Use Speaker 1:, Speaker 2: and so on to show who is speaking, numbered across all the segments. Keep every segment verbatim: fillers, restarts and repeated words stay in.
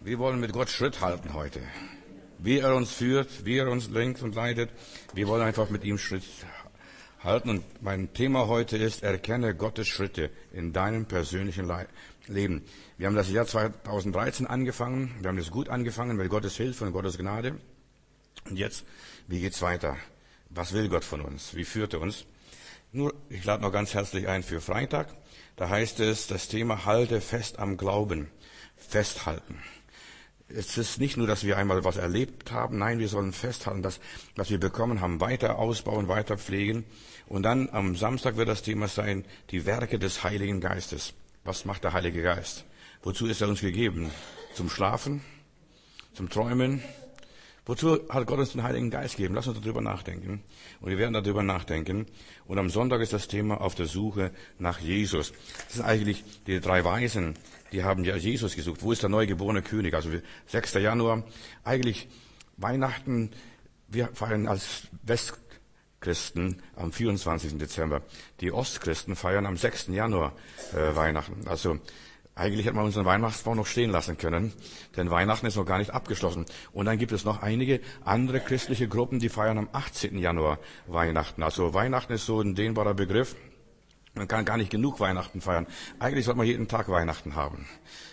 Speaker 1: Wir wollen mit Gott Schritt halten heute. Wie er uns führt, wie er uns lenkt und leitet. Wir wollen einfach mit ihm Schritt halten. Und mein Thema heute ist, erkenne Gottes Schritte in deinem persönlichen Leben. Wir haben das Jahr zweitausenddreizehn angefangen. Wir haben das gut angefangen mit Gottes Hilfe und Gottes Gnade. Und jetzt, wie geht's weiter? Was will Gott von uns? Wie führt er uns? Nur, ich lade noch ganz herzlich ein für Freitag. Da heißt es, das Thema halte fest am Glauben. Festhalten. Es ist nicht nur, dass wir einmal was erlebt haben. Nein, wir sollen festhalten, dass, was wir bekommen haben, weiter ausbauen, weiter pflegen. Und dann am Samstag wird das Thema sein, die Werke des Heiligen Geistes. Was macht der Heilige Geist? Wozu ist er uns gegeben? Zum Schlafen? Zum Träumen? Wozu hat Gott uns den Heiligen Geist gegeben? Lass uns darüber nachdenken. Und wir werden darüber nachdenken. Und am Sonntag ist das Thema auf der Suche nach Jesus. Das sind eigentlich die drei Weisen, die haben ja Jesus gesucht. Wo ist der neugeborene König? Also sechster Januar. Eigentlich Weihnachten, wir feiern als Westchristen am vierundzwanzigsten Dezember. Die Ostchristen feiern am sechsten Januar äh, Weihnachten. Also eigentlich hätte man unseren Weihnachtsbaum noch stehen lassen können, denn Weihnachten ist noch gar nicht abgeschlossen. Und dann gibt es noch einige andere christliche Gruppen, die feiern am achtzehnten Januar Weihnachten. Also Weihnachten ist so ein dehnbarer Begriff. Man kann gar nicht genug Weihnachten feiern. Eigentlich sollte man jeden Tag Weihnachten haben.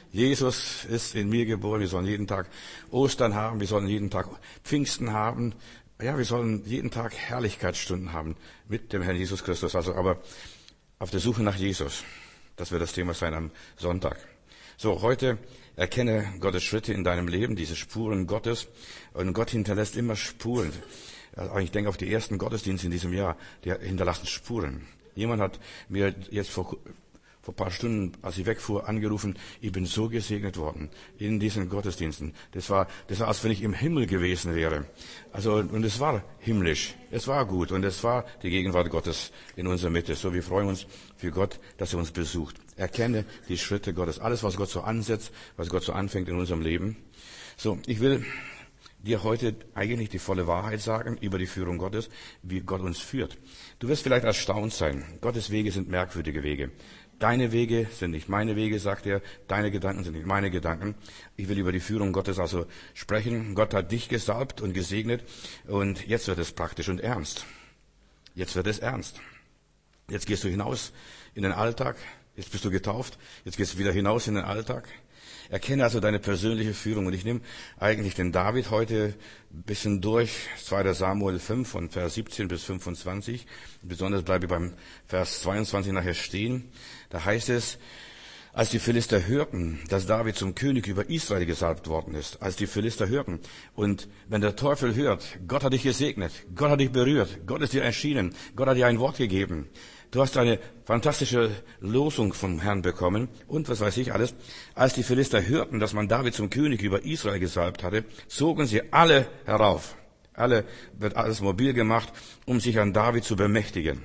Speaker 1: Jesus ist in mir geboren. Wir sollen jeden Tag Ostern haben. Wir sollen jeden Tag Pfingsten haben. Ja, wir sollen jeden Tag Herrlichkeitsstunden haben mit dem Herrn Jesus Christus. Also, aber auf der Suche nach Jesus. Das wird das Thema sein am Sonntag. So, heute erkenne Gottes Schritte in deinem Leben, diese Spuren Gottes. Und Gott hinterlässt immer Spuren. Also ich denke auf die ersten Gottesdienste in diesem Jahr, die hinterlassen Spuren. Jemand hat mir jetzt vor, vor ein paar Stunden, als ich wegfuhr, angerufen, ich bin so gesegnet worden in diesen Gottesdiensten. Das war, das war, als wenn ich im Himmel gewesen wäre. Also, und es war himmlisch. Es war gut. Und es war die Gegenwart Gottes in unserer Mitte. So, wir freuen uns für Gott, dass er uns besucht. Erkenne die Schritte Gottes. Alles, was Gott so ansetzt, was Gott so anfängt in unserem Leben. So, ich will dir heute eigentlich die volle Wahrheit sagen über die Führung Gottes, wie Gott uns führt. Du wirst vielleicht erstaunt sein. Gottes Wege sind merkwürdige Wege. Deine Wege sind nicht meine Wege, sagt er. Deine Gedanken sind nicht meine Gedanken. Ich will über die Führung Gottes also sprechen. Gott hat dich gesalbt und gesegnet. Und jetzt wird es praktisch und ernst. Jetzt wird es ernst. Jetzt gehst du hinaus in den Alltag. Jetzt bist du getauft. Jetzt gehst du wieder hinaus in den Alltag. Erkenne also deine persönliche Führung. Und ich nehme eigentlich den David heute ein bisschen durch. zweiter Samuel fünf von Vers siebzehn bis fünfundzwanzig. Besonders bleibe ich beim Vers zweiundzwanzig nachher stehen. Da heißt es, als die Philister hörten, dass David zum König über Israel gesalbt worden ist, als die Philister hörten, und wenn der Teufel hört, Gott hat dich gesegnet, Gott hat dich berührt, Gott ist dir erschienen, Gott hat dir ein Wort gegeben, du hast eine fantastische Losung vom Herrn bekommen und was weiß ich alles. Als die Philister hörten, dass man David zum König über Israel gesalbt hatte, zogen sie alle herauf. Alle wird alles mobil gemacht, um sich an David zu bemächtigen.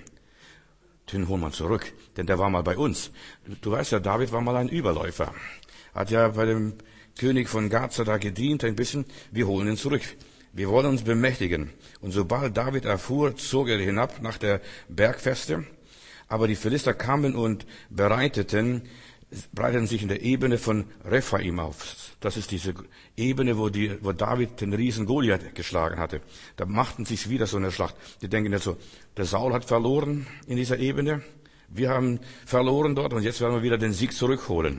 Speaker 1: Den holen wir zurück, denn der war mal bei uns. Du weißt ja, David war mal ein Überläufer. Hat ja bei dem König von Gaza da gedient ein bisschen. Wir holen ihn zurück. Wir wollen uns bemächtigen. Und sobald David erfuhr, zog er hinab nach der Bergfeste. Aber die Philister kamen und bereiteten, breiteten sich in der Ebene von Rephaim auf. Das ist diese Ebene, wo, die, wo David den Riesen Goliath geschlagen hatte. Da machten sich wieder so eine Schlacht. Die denken jetzt so, der Saul hat verloren in dieser Ebene. Wir haben verloren dort und jetzt werden wir wieder den Sieg zurückholen.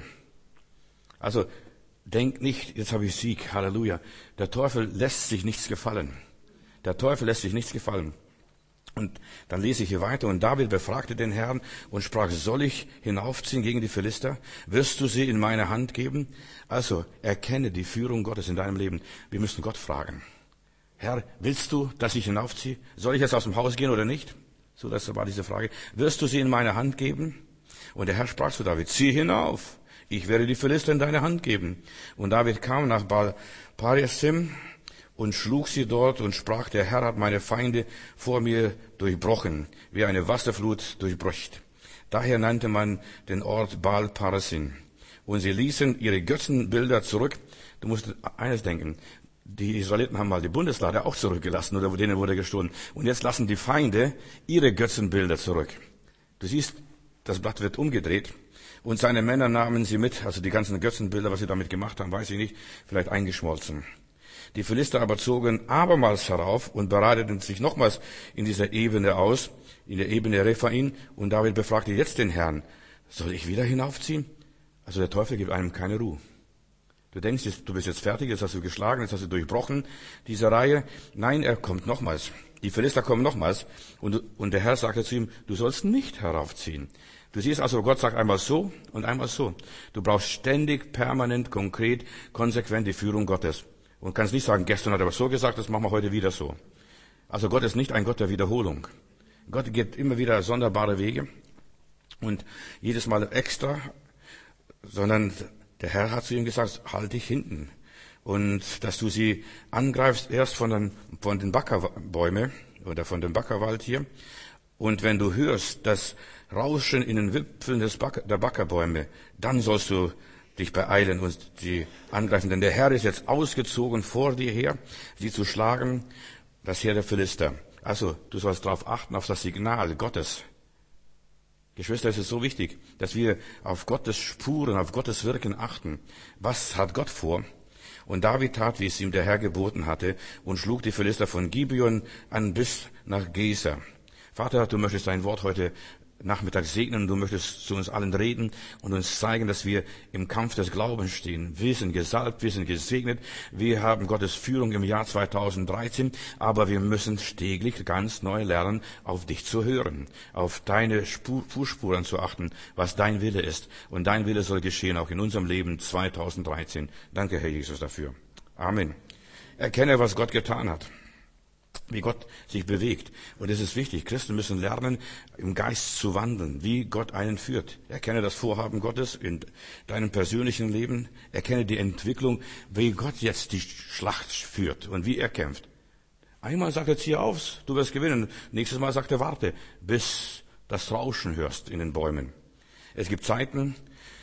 Speaker 1: Also, denk nicht, jetzt habe ich Sieg, Halleluja. Der Teufel lässt sich nichts gefallen. Der Teufel lässt sich nichts gefallen. Und dann lese ich hier weiter. Und David befragte den Herrn und sprach, soll ich hinaufziehen gegen die Philister? Wirst du sie in meine Hand geben? Also, erkenne die Führung Gottes in deinem Leben. Wir müssen Gott fragen. Herr, willst du, dass ich hinaufziehe? Soll ich jetzt aus dem Haus gehen oder nicht? So, das war diese Frage. Wirst du sie in meine Hand geben? Und der Herr sprach zu David, zieh hinauf. Ich werde die Philister in deine Hand geben. Und David kam nach Baal-Parisim und schlug sie dort und sprach, der Herr hat meine Feinde vor mir durchbrochen, wie eine Wasserflut durchbricht. Daher nannte man den Ort Baal-Parisim. Und sie ließen ihre Götzenbilder zurück. Du musst eines denken, die Israeliten haben mal die Bundeslade auch zurückgelassen oder denen wurde gestohlen. Und jetzt lassen die Feinde ihre Götzenbilder zurück. Du siehst, das Blatt wird umgedreht. Und seine Männer nahmen sie mit, also die ganzen Götzenbilder, was sie damit gemacht haben, weiß ich nicht, vielleicht eingeschmolzen. Die Philister aber zogen abermals herauf und bereiteten sich nochmals in dieser Ebene aus, in der Ebene Rephaim. Und David befragte jetzt den Herrn, soll ich wieder hinaufziehen? Also der Teufel gibt einem keine Ruhe. Du denkst, du bist jetzt fertig, jetzt hast du geschlagen, jetzt hast du durchbrochen, diese Reihe. Nein, er kommt nochmals. Die Philister kommen nochmals. Und, und der Herr sagte zu ihm, du sollst nicht heraufziehen. Du siehst also, Gott sagt einmal so und einmal so. Du brauchst ständig, permanent, konkret, konsequent die Führung Gottes. Und kannst nicht sagen, gestern hat er was so gesagt, das machen wir heute wieder so. Also Gott ist nicht ein Gott der Wiederholung. Gott geht immer wieder sonderbare Wege und jedes Mal extra, sondern der Herr hat zu ihm gesagt, halt dich hinten. Und dass du sie angreifst erst von den, von den Backerbäumen oder von dem Backerwald hier. Und wenn du hörst das Rauschen in den Wipfeln des Backer, der Backerbäume, dann sollst du dich beeilen und sie angreifen. Denn der Herr ist jetzt ausgezogen vor dir her, sie zu schlagen, das Heer der Philister. Also, du sollst darauf achten, auf das Signal Gottes. Geschwister, es ist so wichtig, dass wir auf Gottes Spuren, auf Gottes Wirken achten. Was hat Gott vor? Und David tat, wie es ihm der Herr geboten hatte, und schlug die Philister von Gibeon an bis nach Geser. Vater, du möchtest dein Wort heute Nachmittag segnen, du möchtest zu uns allen reden und uns zeigen, dass wir im Kampf des Glaubens stehen. Wir sind gesalbt, wir sind gesegnet, wir haben Gottes Führung im Jahr zweitausenddreizehn, aber wir müssen täglich ganz neu lernen, auf dich zu hören, auf deine Spur, Fußspuren zu achten, was dein Wille ist. Und dein Wille soll geschehen, auch in unserem Leben zweitausenddreizehn. Danke, Herr Jesus, dafür. Amen. Erkenne, was Gott getan hat, wie Gott sich bewegt. Und es ist wichtig, Christen müssen lernen, im Geist zu wandeln, wie Gott einen führt. Erkenne das Vorhaben Gottes in deinem persönlichen Leben. Erkenne die Entwicklung, wie Gott jetzt die Schlacht führt und wie er kämpft. Einmal sagt er, zieh auf, du wirst gewinnen. Nächstes Mal sagt er, warte, bis das Rauschen hörst in den Bäumen. Es gibt Zeiten,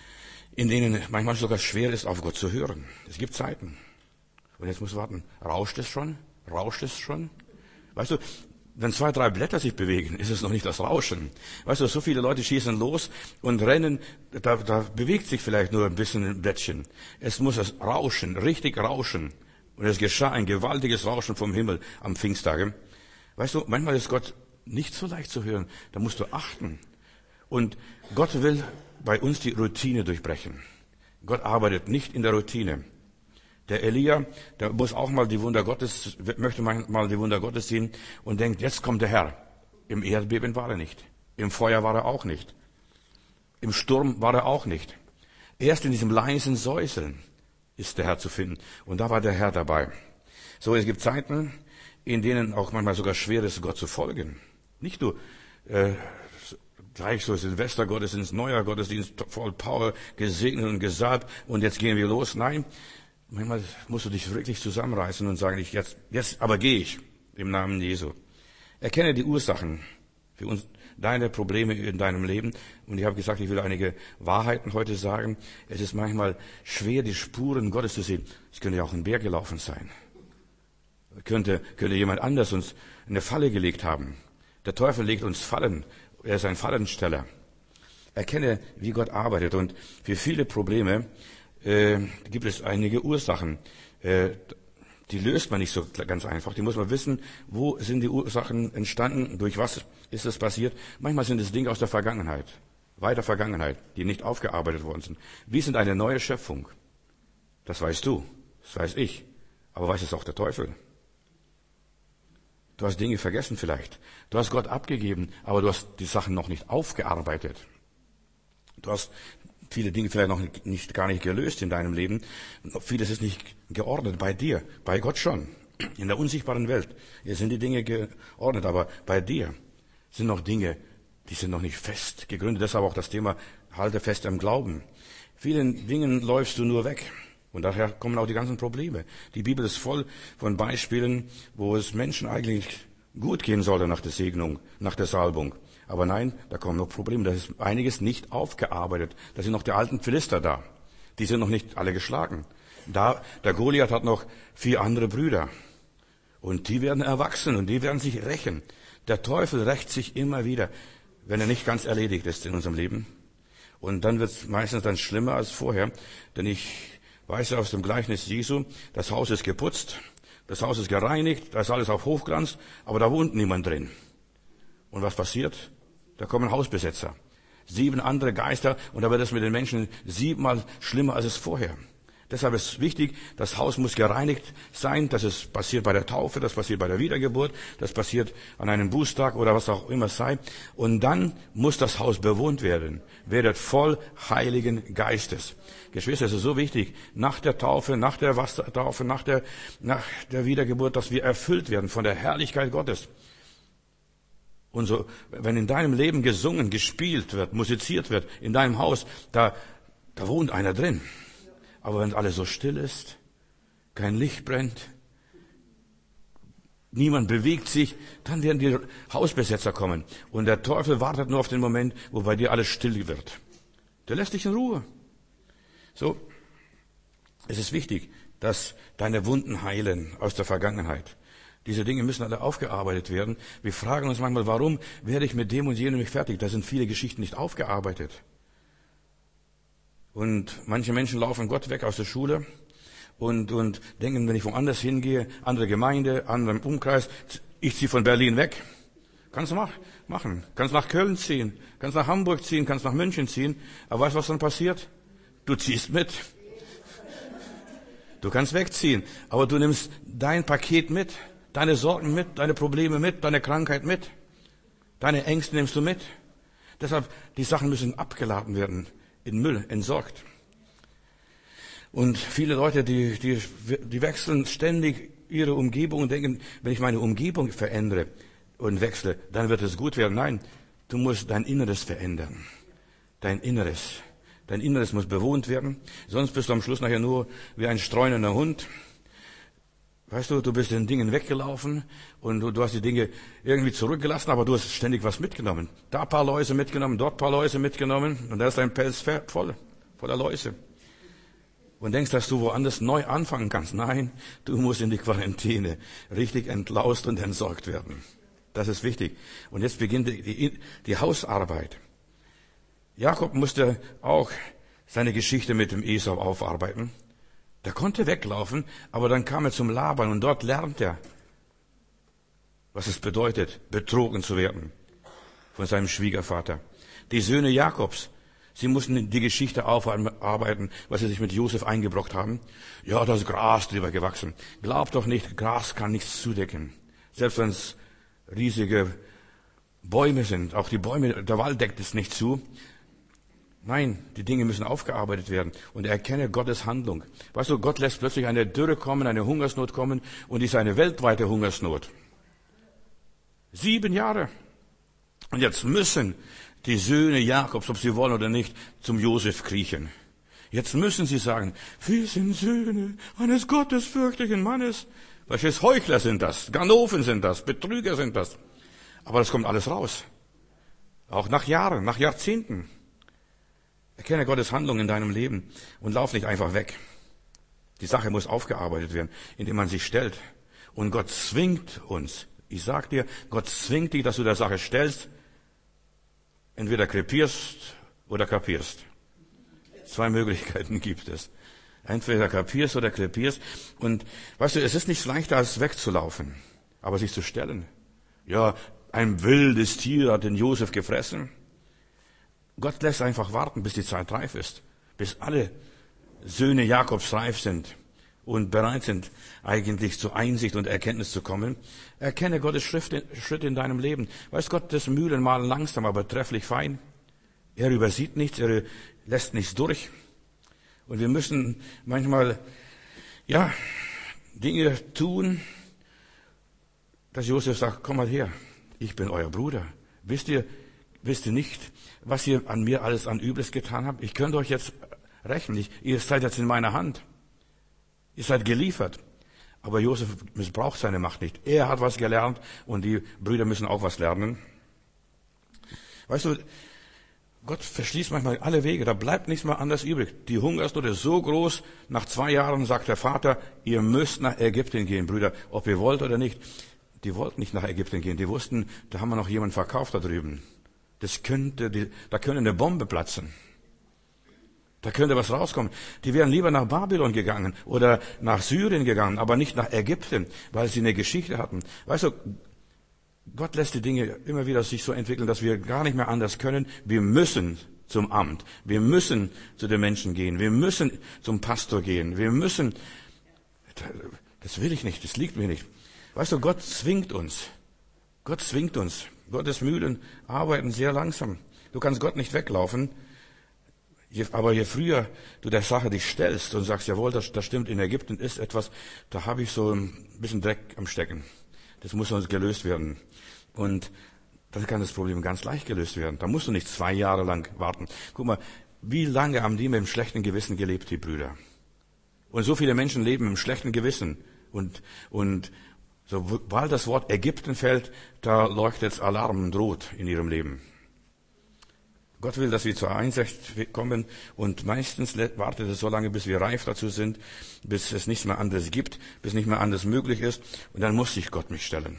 Speaker 1: in denen manchmal sogar schwer ist, auf Gott zu hören. Es gibt Zeiten. Und jetzt musst du warten, rauscht es schon? Rauscht es schon? Weißt du, wenn zwei, drei Blätter sich bewegen, ist es noch nicht das Rauschen. Weißt du, so viele Leute schießen los und rennen, da, da bewegt sich vielleicht nur ein bisschen ein Blättchen. Es muss das Rauschen, richtig rauschen. Und es geschah ein gewaltiges Rauschen vom Himmel am Pfingsttage. Weißt du, manchmal ist Gott nicht so leicht zu hören. Da musst du achten. Und Gott will bei uns die Routine durchbrechen. Gott arbeitet nicht in der Routine. Der Elia, der muss auch mal die Wunder Gottes, möchte mal die Wunder Gottes sehen und denkt, jetzt kommt der Herr. Im Erdbeben war er nicht. Im Feuer war er auch nicht. Im Sturm war er auch nicht. Erst in diesem leisen Säuseln ist der Herr zu finden. Und da war der Herr dabei. So, es gibt Zeiten, in denen auch manchmal sogar schwer ist, Gott zu folgen. Nicht nur äh, gleich so Silvestergottesdienst, neuer Gottesdienst, voll Power, gesegnet und gesalbt und jetzt gehen wir los. Nein, manchmal musst du dich wirklich zusammenreißen und sagen, ich jetzt, jetzt aber gehe ich im Namen Jesu. Erkenne die Ursachen für uns, deine Probleme in deinem Leben. Und ich habe gesagt, ich will einige Wahrheiten heute sagen. Es ist manchmal schwer, die Spuren Gottes zu sehen. Es könnte ja auch ein Bär gelaufen sein. Könnte, könnte jemand anders uns eine Falle gelegt haben. Der Teufel legt uns Fallen. Er ist ein Fallensteller. Erkenne, wie Gott arbeitet. Und für viele Probleme äh, gibt es einige Ursachen. Äh, die löst man nicht so ganz einfach. Die muss man wissen, wo sind die Ursachen entstanden, durch was ist es passiert. Manchmal sind es Dinge aus der Vergangenheit, weiter Vergangenheit, die nicht aufgearbeitet worden sind. Wir sind eine neue Schöpfung. Das weißt du, das weiß ich. Aber weiß es auch der Teufel. Du hast Dinge vergessen vielleicht. Du hast Gott abgegeben, aber du hast die Sachen noch nicht aufgearbeitet. Du hast viele Dinge vielleicht noch nicht, gar nicht gelöst in deinem Leben. Vieles ist nicht geordnet bei dir, bei Gott schon. In der unsichtbaren Welt sind die Dinge geordnet, aber bei dir sind noch Dinge, die sind noch nicht fest gegründet. Deshalb auch das Thema, halte fest am Glauben. Vielen Dingen läufst du nur weg. Und daher kommen auch die ganzen Probleme. Die Bibel ist voll von Beispielen, wo es Menschen eigentlich gut gehen sollte nach der Segnung, nach der Salbung. Aber nein, da kommen noch Probleme. Da ist einiges nicht aufgearbeitet. Da sind noch die alten Philister da. Die sind noch nicht alle geschlagen. Da, der Goliath hat noch vier andere Brüder. Und die werden erwachsen und die werden sich rächen. Der Teufel rächt sich immer wieder, wenn er nicht ganz erledigt ist in unserem Leben. Und dann wird es meistens dann schlimmer als vorher. Denn ich weiß ja aus dem Gleichnis Jesu, das Haus ist geputzt, das Haus ist gereinigt, da ist alles auf Hochglanz, aber da wohnt niemand drin. Und was passiert? Da kommen Hausbesetzer. Sieben andere Geister und da wird es mit den Menschen siebenmal schlimmer als es vorher. Deshalb ist wichtig, das Haus muss gereinigt sein. Das ist passiert bei der Taufe, das passiert bei der Wiedergeburt, das passiert an einem Bußtag oder was auch immer es sei. Und dann muss das Haus bewohnt werden. Werdet voll Heiligen Geistes. Geschwister, es ist so wichtig, nach der Taufe, nach der Wassertaufe, nach der, nach der Wiedergeburt, dass wir erfüllt werden von der Herrlichkeit Gottes. Und so, wenn in deinem Leben gesungen, gespielt wird, musiziert wird, in deinem Haus, da, da wohnt einer drin. Aber wenn alles so still ist, kein Licht brennt, niemand bewegt sich, dann werden die Hausbesetzer kommen. Und der Teufel wartet nur auf den Moment, wo bei dir alles still wird. Der lässt dich in Ruhe. So, es ist wichtig, dass deine Wunden heilen aus der Vergangenheit. Diese Dinge müssen alle aufgearbeitet werden. Wir fragen uns manchmal, warum werde ich mit dem und jenem nicht fertig? Da sind viele Geschichten nicht aufgearbeitet. Und manche Menschen laufen Gott weg aus der Schule und, und denken, wenn ich woanders hingehe, andere Gemeinde, anderen Umkreis, ich ziehe von Berlin weg. Kannst du mach, machen. Kannst nach Köln ziehen, kannst nach Hamburg ziehen, kannst nach München ziehen. Aber weißt du, was dann passiert? Du ziehst mit. Du kannst wegziehen, aber du nimmst dein Paket mit, deine Sorgen mit, deine Probleme mit, deine Krankheit mit, deine Ängste nimmst du mit. Deshalb, die Sachen müssen abgeladen werden. In Müll entsorgt. Und viele Leute, die, die, die wechseln ständig ihre Umgebung und denken, wenn ich meine Umgebung verändere und wechsle, dann wird es gut werden. Nein, du musst dein Inneres verändern. Dein Inneres. Dein Inneres muss bewohnt werden. Sonst bist du am Schluss nachher nur wie ein streunender Hund. Weißt du, du bist den Dingen weggelaufen und du, du hast die Dinge irgendwie zurückgelassen, aber du hast ständig was mitgenommen. Da ein paar Läuse mitgenommen, dort ein paar Läuse mitgenommen und da ist dein Pelz voll, voller Läuse. Und denkst, dass du woanders neu anfangen kannst. Nein, du musst in die Quarantäne richtig entlaust und entsorgt werden. Das ist wichtig. Und jetzt beginnt die, die, die Hausarbeit. Jakob musste auch seine Geschichte mit dem Esau aufarbeiten. Der konnte weglaufen, aber dann kam er zum Laban und dort lernt er, was es bedeutet, betrogen zu werden von seinem Schwiegervater. Die Söhne Jakobs, sie mussten die Geschichte aufarbeiten, was sie sich mit Josef eingebrockt haben. Ja, da ist Gras drüber gewachsen. Glaubt doch nicht, Gras kann nichts zudecken. Selbst wenn es riesige Bäume sind, auch die Bäume, der Wald deckt es nicht zu. Nein, die Dinge müssen aufgearbeitet werden und erkenne Gottes Handlung. Weißt du, Gott lässt plötzlich eine Dürre kommen, eine Hungersnot kommen und ist eine weltweite Hungersnot. Sieben Jahre. Und jetzt müssen die Söhne Jakobs, ob sie wollen oder nicht, zum Josef kriechen. Jetzt müssen sie sagen, wir sind Söhne eines gottesfürchtigen Mannes. Welches Heuchler sind das? Ganoven sind das, Betrüger sind das. Aber das kommt alles raus. Auch nach Jahren, nach Jahrzehnten. Erkenne Gottes Handlung in deinem Leben und lauf nicht einfach weg. Die Sache muss aufgearbeitet werden, indem man sich stellt. Und Gott zwingt uns. Ich sag dir, Gott zwingt dich, dass du der Sache stellst. Entweder krepierst oder kapierst. Zwei Möglichkeiten gibt es. Entweder kapierst oder krepierst. Und weißt du, es ist nicht leichter als wegzulaufen, aber sich zu stellen. Ja, ein wildes Tier hat den Josef gefressen. Gott lässt einfach warten, bis die Zeit reif ist, bis alle Söhne Jakobs reif sind und bereit sind, eigentlich zur Einsicht und Erkenntnis zu kommen. Erkenne Gottes Schritt in deinem Leben. Weiß Gott, das Mühlen malen langsam, aber trefflich fein. Er übersieht nichts, er lässt nichts durch. Und wir müssen manchmal, ja, Dinge tun, dass Josef sagt, komm mal her, ich bin euer Bruder. Wisst ihr, wisst ihr nicht, was ihr an mir alles an Übles getan habt? Ich könnte euch jetzt rächen. Ich, ihr seid jetzt in meiner Hand. Ihr seid geliefert. Aber Josef missbraucht seine Macht nicht. Er hat was gelernt und die Brüder müssen auch was lernen. Weißt du, Gott verschließt manchmal alle Wege. Da bleibt nichts mehr anders übrig. Die Hungersnot ist so groß. Nach zwei Jahren sagt der Vater, ihr müsst nach Ägypten gehen, Brüder, ob ihr wollt oder nicht. Die wollten nicht nach Ägypten gehen. Die wussten, da haben wir noch jemanden verkauft da drüben. Das könnte, die, da könnte eine Bombe platzen. Da könnte was rauskommen. Die wären lieber nach Babylon gegangen oder nach Syrien gegangen, aber nicht nach Ägypten, weil sie eine Geschichte hatten. Weißt du, Gott lässt die Dinge immer wieder sich so entwickeln, dass wir gar nicht mehr anders können. Wir müssen zum Amt. Wir müssen zu den Menschen gehen. Wir müssen zum Pastor gehen. Wir müssen, das will ich nicht, das liegt mir nicht. Weißt du, Gott zwingt uns. Gott zwingt uns. Gottes Mühlen arbeiten sehr langsam. Du kannst Gott nicht weglaufen. Je, aber je früher du der Sache dich stellst und sagst, jawohl, das, das stimmt, in Ägypten ist etwas, da habe ich so ein bisschen Dreck am Stecken. Das muss uns gelöst werden. Und dann kann das Problem ganz leicht gelöst werden. Da musst du nicht zwei Jahre lang warten. Guck mal, wie lange haben die mit einem schlechten Gewissen gelebt, die Brüder? Und so viele Menschen leben mit einem schlechten Gewissen. Und, und sobald das Wort Ägypten fällt, da leuchtet Alarm und droht in ihrem Leben. Gott will, dass wir zur Einsicht kommen und meistens wartet es so lange, bis wir reif dazu sind, bis es nichts mehr anderes gibt, bis nicht mehr anderes möglich ist und dann muss sich Gott mich stellen.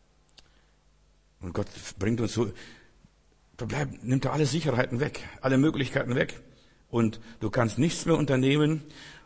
Speaker 1: Und Gott bringt uns so, da bleibt, nimmt er alle Sicherheiten weg, alle Möglichkeiten weg und du kannst nichts mehr unternehmen.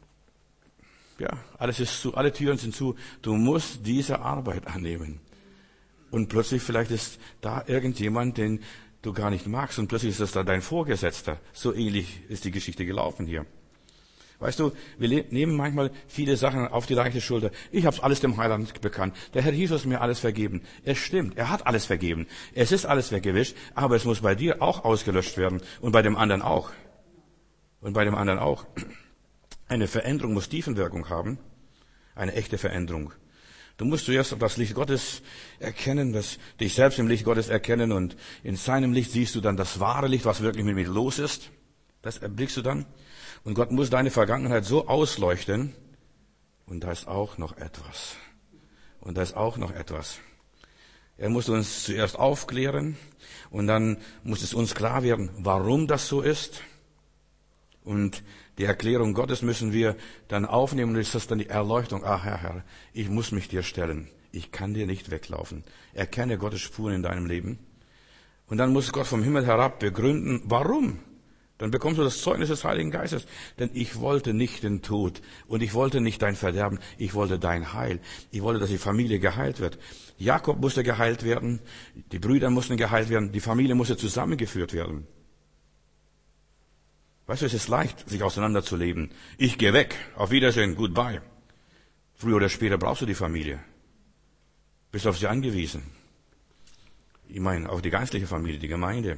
Speaker 1: Ja, alles ist zu, alle Türen sind zu. Du musst diese Arbeit annehmen. Und plötzlich vielleicht ist da irgendjemand, den du gar nicht magst und plötzlich ist das da dein Vorgesetzter. So ähnlich ist die Geschichte gelaufen hier. Weißt du, wir nehmen manchmal viele Sachen auf die leichte Schulter. Ich habe alles dem Heiland bekannt. Der Herr Jesus hat mir alles vergeben. Es stimmt, er hat alles vergeben. Es ist alles weggewischt, aber es muss bei dir auch ausgelöscht werden und bei dem anderen auch. Und bei dem anderen auch. Eine Veränderung muss Tiefenwirkung haben. Eine echte Veränderung. Du musst zuerst das Licht Gottes erkennen, das, dich selbst im Licht Gottes erkennen und in seinem Licht siehst du dann das wahre Licht, was wirklich mit mir los ist. Das erblickst du dann. Und Gott muss deine Vergangenheit so ausleuchten. Und da ist auch noch etwas. Und da ist auch noch etwas. Er muss uns zuerst aufklären und dann muss es uns klar werden, warum das so ist. Und die Erklärung Gottes müssen wir dann aufnehmen und ist das dann die Erleuchtung. Ach Herr, Herr, ich muss mich dir stellen. Ich kann dir nicht weglaufen. Erkenne Gottes Spuren in deinem Leben. Und dann muss Gott vom Himmel herab begründen, warum. Dann bekommst du das Zeugnis des Heiligen Geistes. Denn ich wollte nicht den Tod und ich wollte nicht dein Verderben. Ich wollte dein Heil. Ich wollte, dass die Familie geheilt wird. Jakob musste geheilt werden. Die Brüder mussten geheilt werden. Die Familie musste zusammengeführt werden. Weißt du, es ist leicht, sich auseinanderzuleben. Ich gehe weg. Auf Wiedersehen. Goodbye. Früher oder später brauchst du die Familie. Bist auf sie angewiesen. Ich meine, auf die geistliche Familie, die Gemeinde.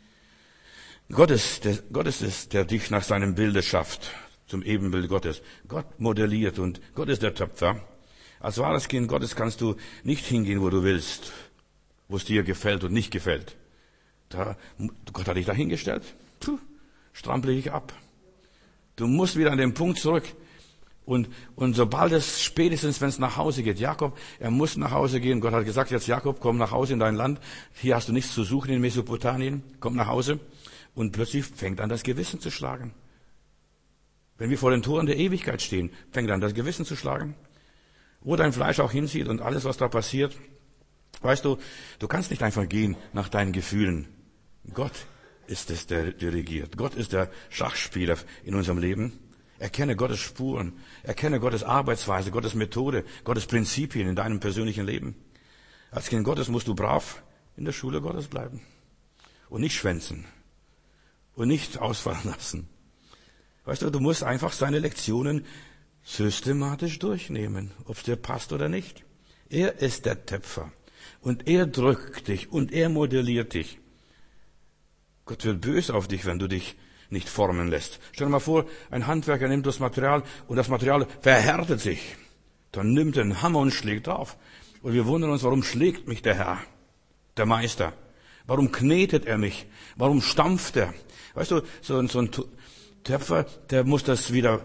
Speaker 1: Gott ist, der, Gott ist es, der dich nach seinem Bilde schafft. Zum Ebenbild Gottes. Gott modelliert und Gott ist der Töpfer. Als wahres Kind Gottes kannst du nicht hingehen, wo du willst. Wo es dir gefällt und nicht gefällt. Da, Gott hat dich dahingestellt. Puh. Strampel ich ab. Du musst wieder an den Punkt zurück. Und, und sobald es, spätestens wenn es nach Hause geht, Jakob, er muss nach Hause gehen. Gott hat gesagt, jetzt Jakob, komm nach Hause in dein Land. Hier hast du nichts zu suchen in Mesopotamien. Komm nach Hause. Und plötzlich fängt an, das Gewissen zu schlagen. Wenn wir vor den Toren der Ewigkeit stehen, fängt an, das Gewissen zu schlagen. Wo dein Fleisch auch hinzieht und alles, was da passiert. Weißt du, du kannst nicht einfach gehen nach deinen Gefühlen. Gott ist es, der dirigiert. Gott ist der Schachspieler in unserem Leben. Erkenne Gottes Spuren, erkenne Gottes Arbeitsweise, Gottes Methode, Gottes Prinzipien in deinem persönlichen Leben. Als Kind Gottes musst du brav in der Schule Gottes bleiben und nicht schwänzen und nicht ausfallen lassen. Weißt du, du musst einfach seine Lektionen systematisch durchnehmen, ob es dir passt oder nicht. Er ist der Töpfer und er drückt dich und er modelliert dich. Gott wird böse auf dich, wenn du dich nicht formen lässt. Stell dir mal vor, ein Handwerker nimmt das Material und das Material verhärtet sich. Dann nimmt er einen Hammer und schlägt drauf. Und wir wundern uns, warum schlägt mich der Herr, der Meister? Warum knetet er mich? Warum stampft er? Weißt du, so ein, so ein Töpfer, der muss das wieder,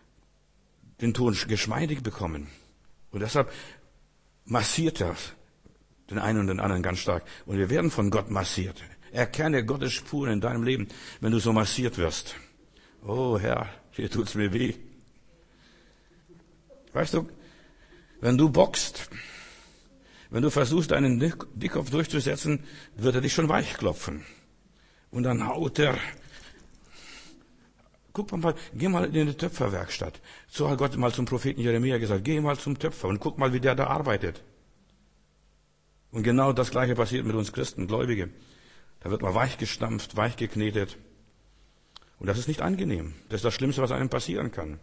Speaker 1: den Ton geschmeidig bekommen. Und deshalb massiert er den einen und den anderen ganz stark. Und wir werden von Gott massiert. Erkenne Gottes Spuren in deinem Leben, wenn du so massiert wirst. Oh Herr, hier tut's mir weh. Weißt du, wenn du boxt, wenn du versuchst, deinen Dickkopf durchzusetzen, wird er dich schon weichklopfen. Und dann haut er guck mal, geh mal in die Töpferwerkstatt. So hat Gott mal zum Propheten Jeremia gesagt, geh mal zum Töpfer und guck mal, wie der da arbeitet. Und genau das Gleiche passiert mit uns Christen, Gläubige. Da wird mal weich gestampft, weich geknetet. Und das ist nicht angenehm. Das ist das Schlimmste, was einem passieren kann.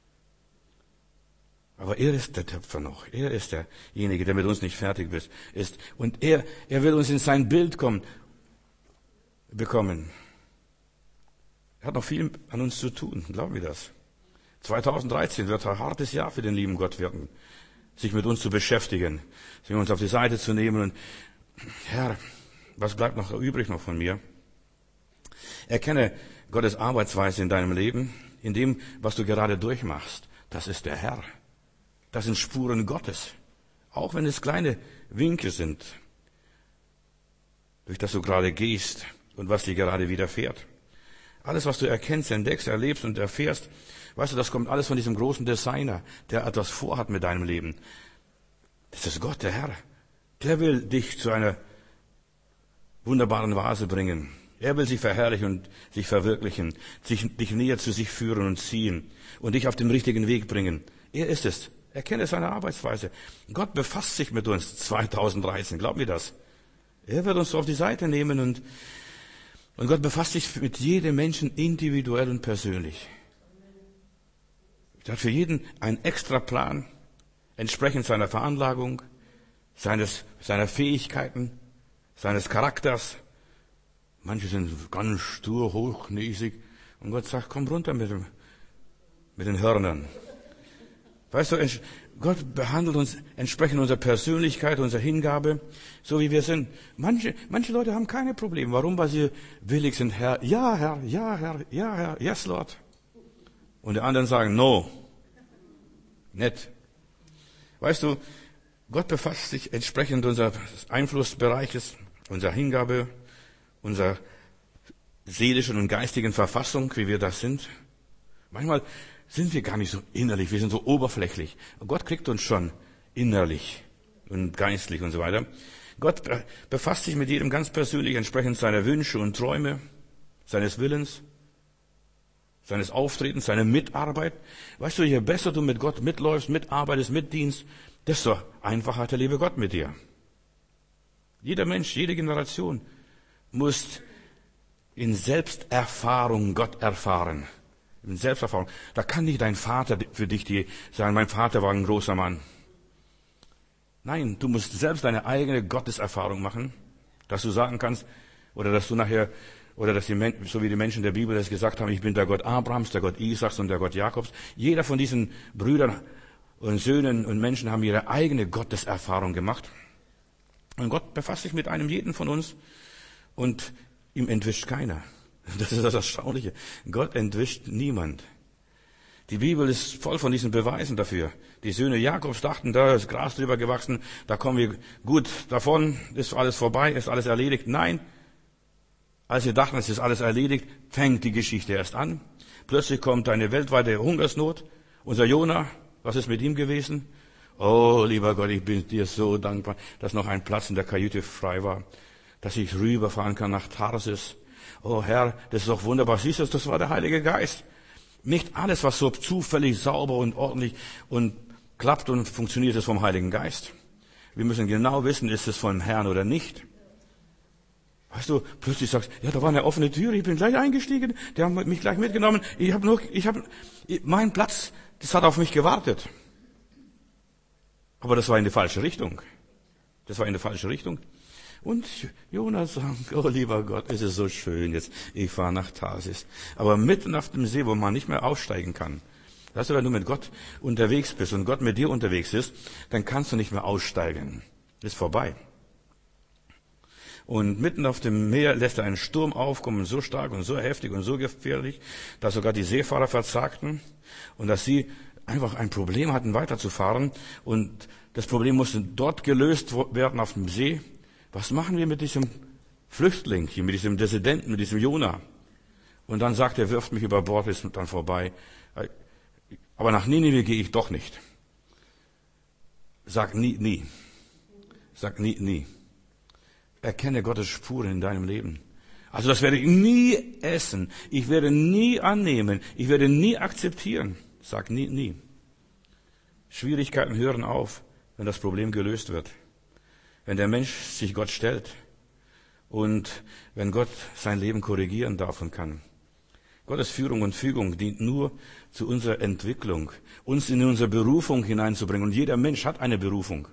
Speaker 1: Aber er ist der Töpfer noch. Er ist derjenige, der mit uns nicht fertig ist. Und er, er will uns in sein Bild kommen, bekommen. Er hat noch viel an uns zu tun. Glauben wir das? zweitausenddreizehn wird ein hartes Jahr für den lieben Gott werden. Sich mit uns zu beschäftigen. Sich uns auf die Seite zu nehmen. Und Herr, was bleibt noch übrig noch von mir? Erkenne Gottes Arbeitsweise in deinem Leben, in dem, was du gerade durchmachst. Das ist der Herr. Das sind Spuren Gottes. Auch wenn es kleine Winke sind, durch das du gerade gehst und was dir gerade widerfährt. Alles, was du erkennst, entdeckst, erlebst und erfährst, weißt du, das kommt alles von diesem großen Designer, der etwas vorhat mit deinem Leben. Das ist Gott, der Herr. Der will dich zu einer wunderbaren Vase bringen. Er will sich verherrlichen und sich verwirklichen, sich, dich näher zu sich führen und ziehen und dich auf den richtigen Weg bringen. Er ist es. Erkenne seine Arbeitsweise. Gott befasst sich mit uns zweitausenddreizehn. Glauben wir das? Er wird uns so auf die Seite nehmen und, und Gott befasst sich mit jedem Menschen individuell und persönlich. Er hat für jeden einen extra Plan, entsprechend seiner Veranlagung, seines, seiner Fähigkeiten, seines Charakters. Manche sind ganz stur, hochnäsig. Und Gott sagt, komm runter mit, dem, mit den Hörnern. Weißt du, Gott behandelt uns entsprechend unserer Persönlichkeit, unserer Hingabe, so wie wir sind. Manche, manche Leute haben keine Probleme. Warum? Weil sie willig sind, Herr, ja, Herr, ja, Herr, ja, Herr, yes, Lord. Und die anderen sagen, no, nicht. Weißt du, Gott befasst sich entsprechend unseres Einflussbereiches, unserer Hingabe, unserer seelischen und geistigen Verfassung, wie wir das sind. Manchmal sind wir gar nicht so innerlich, wir sind so oberflächlich. Gott kriegt uns schon innerlich und geistlich und so weiter. Gott befasst sich mit jedem ganz persönlich entsprechend seiner Wünsche und Träume, seines Willens, seines Auftretens, seiner Mitarbeit. Weißt du, je besser du mit Gott mitläufst, mitarbeitest, mitdienst, desto einfacher hat der liebe Gott mit dir. Jeder Mensch, jede Generation muss in Selbsterfahrung Gott erfahren. In Selbsterfahrung. Da kann nicht dein Vater für dich die sagen, mein Vater war ein großer Mann. Nein, du musst selbst deine eigene Gotteserfahrung machen, dass du sagen kannst, oder dass du nachher, oder dass die Menschen, so wie die Menschen der Bibel das gesagt haben, ich bin der Gott Abrahams, der Gott Isaaks und der Gott Jakobs. Jeder von diesen Brüdern und Söhnen und Menschen haben ihre eigene Gotteserfahrung gemacht. Und Gott befasst sich mit einem jeden von uns und ihm entwischt keiner. Das ist das Erstaunliche. Gott entwischt niemand. Die Bibel ist voll von diesen Beweisen dafür. Die Söhne Jakobs dachten, da ist Gras drüber gewachsen, da kommen wir gut davon, ist alles vorbei, ist alles erledigt. Nein, als sie dachten, es ist alles erledigt, fängt die Geschichte erst an. Plötzlich kommt eine weltweite Hungersnot. Unser Jona, was ist mit ihm gewesen? Oh, lieber Gott, ich bin dir so dankbar, dass noch ein Platz in der Kajüte frei war, dass ich rüberfahren kann nach Tarsis. Oh Herr, das ist doch wunderbar. Siehst du, das war der Heilige Geist. Nicht alles, was so zufällig, sauber und ordentlich und klappt und funktioniert, ist vom Heiligen Geist. Wir müssen genau wissen, ist es vom Herrn oder nicht. Weißt du, plötzlich sagst, ja, da war eine offene Tür, ich bin gleich eingestiegen, die haben mich gleich mitgenommen. Ich habe nur, ich habe, mein Platz, das hat auf mich gewartet. Aber das war in die falsche Richtung. Das war in die falsche Richtung. Und Jonas sagt, oh lieber Gott, es ist so schön jetzt, ich fahre nach Tarsis. Aber mitten auf dem See, wo man nicht mehr aussteigen kann. Weißt du, wenn du mit Gott unterwegs bist und Gott mit dir unterwegs ist, dann kannst du nicht mehr aussteigen. Ist vorbei. Und mitten auf dem Meer lässt er einen Sturm aufkommen, so stark und so heftig und so gefährlich, dass sogar die Seefahrer verzagten und dass sie einfach ein Problem hatten, weiterzufahren. Und das Problem musste dort gelöst werden auf dem See. Was machen wir mit diesem Flüchtling hier, mit diesem Dissidenten, mit diesem Jona? Und dann sagt er, wirft mich über Bord, ist dann vorbei. Aber nach Ninive gehe ich doch nicht. Sag nie, nie. Sag nie, nie. Erkenne Gottes Spuren in deinem Leben. Also das werde ich nie essen. Ich werde nie annehmen. Ich werde nie akzeptieren. Sag nie, nie. Schwierigkeiten hören auf, wenn das Problem gelöst wird. Wenn der Mensch sich Gott stellt und wenn Gott sein Leben korrigieren darf und kann. Gottes Führung und Fügung dient nur zu unserer Entwicklung, uns in unsere Berufung hineinzubringen. Und jeder Mensch hat eine Berufung.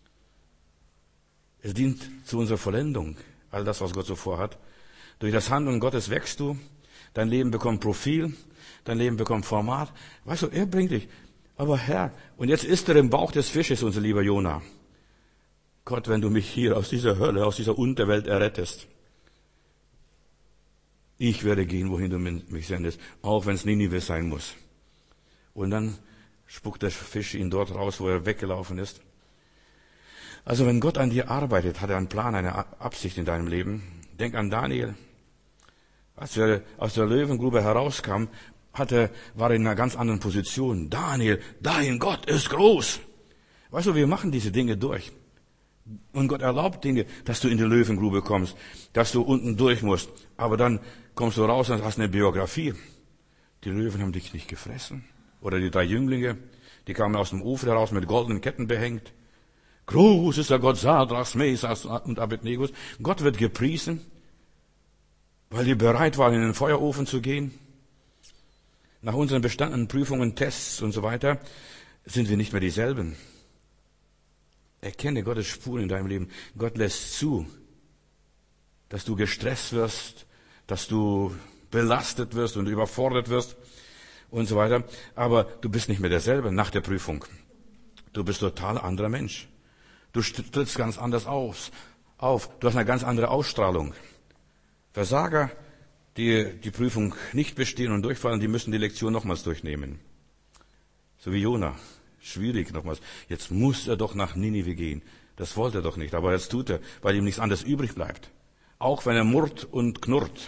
Speaker 1: Es dient zu unserer Vollendung, all das, was Gott so vorhat. Durch das Handeln Gottes wächst du, dein Leben bekommt Profil, dein Leben bekommt Format. Weißt du, er bringt dich. Aber Herr, und jetzt ist er im Bauch des Fisches, unser lieber Jona. Gott, wenn du mich hier aus dieser Hölle, aus dieser Unterwelt errettest, ich werde gehen, wohin du mich sendest, auch wenn es Ninive sein muss. Und dann spuckt der Fisch ihn dort raus, wo er weggelaufen ist. Also wenn Gott an dir arbeitet, hat er einen Plan, eine Absicht in deinem Leben. Denk an Daniel. Als er aus der Löwengrube herauskam, hatte, war er in einer ganz anderen Position. Daniel, dein Gott ist groß. Weißt du, wir machen diese Dinge durch. Und Gott erlaubt Dinge, dass du in die Löwengrube kommst, dass du unten durch musst. Aber dann kommst du raus und hast eine Biografie. Die Löwen haben dich nicht gefressen. Oder die drei Jünglinge, die kamen aus dem Ofen heraus mit goldenen Ketten behängt. Groß ist der Gott Sadrachs, Mesachs und Abednego. Gott wird gepriesen, weil die bereit waren, in den Feuerofen zu gehen. Nach unseren bestandenen Prüfungen, Tests und so weiter sind wir nicht mehr dieselben. Erkenne Gottes Spuren in deinem Leben. Gott lässt zu, dass du gestresst wirst, dass du belastet wirst und überfordert wirst und so weiter. Aber du bist nicht mehr derselbe nach der Prüfung. Du bist total anderer Mensch. Du trittst ganz anders auf. auf. Du hast eine ganz andere Ausstrahlung. Versager, die die Prüfung nicht bestehen und durchfallen, die müssen die Lektion nochmals durchnehmen. So wie Jona. Schwierig nochmals. Jetzt muss er doch nach Ninive gehen. Das wollte er doch nicht, aber jetzt tut er, weil ihm nichts anderes übrig bleibt. Auch wenn er murrt und knurrt.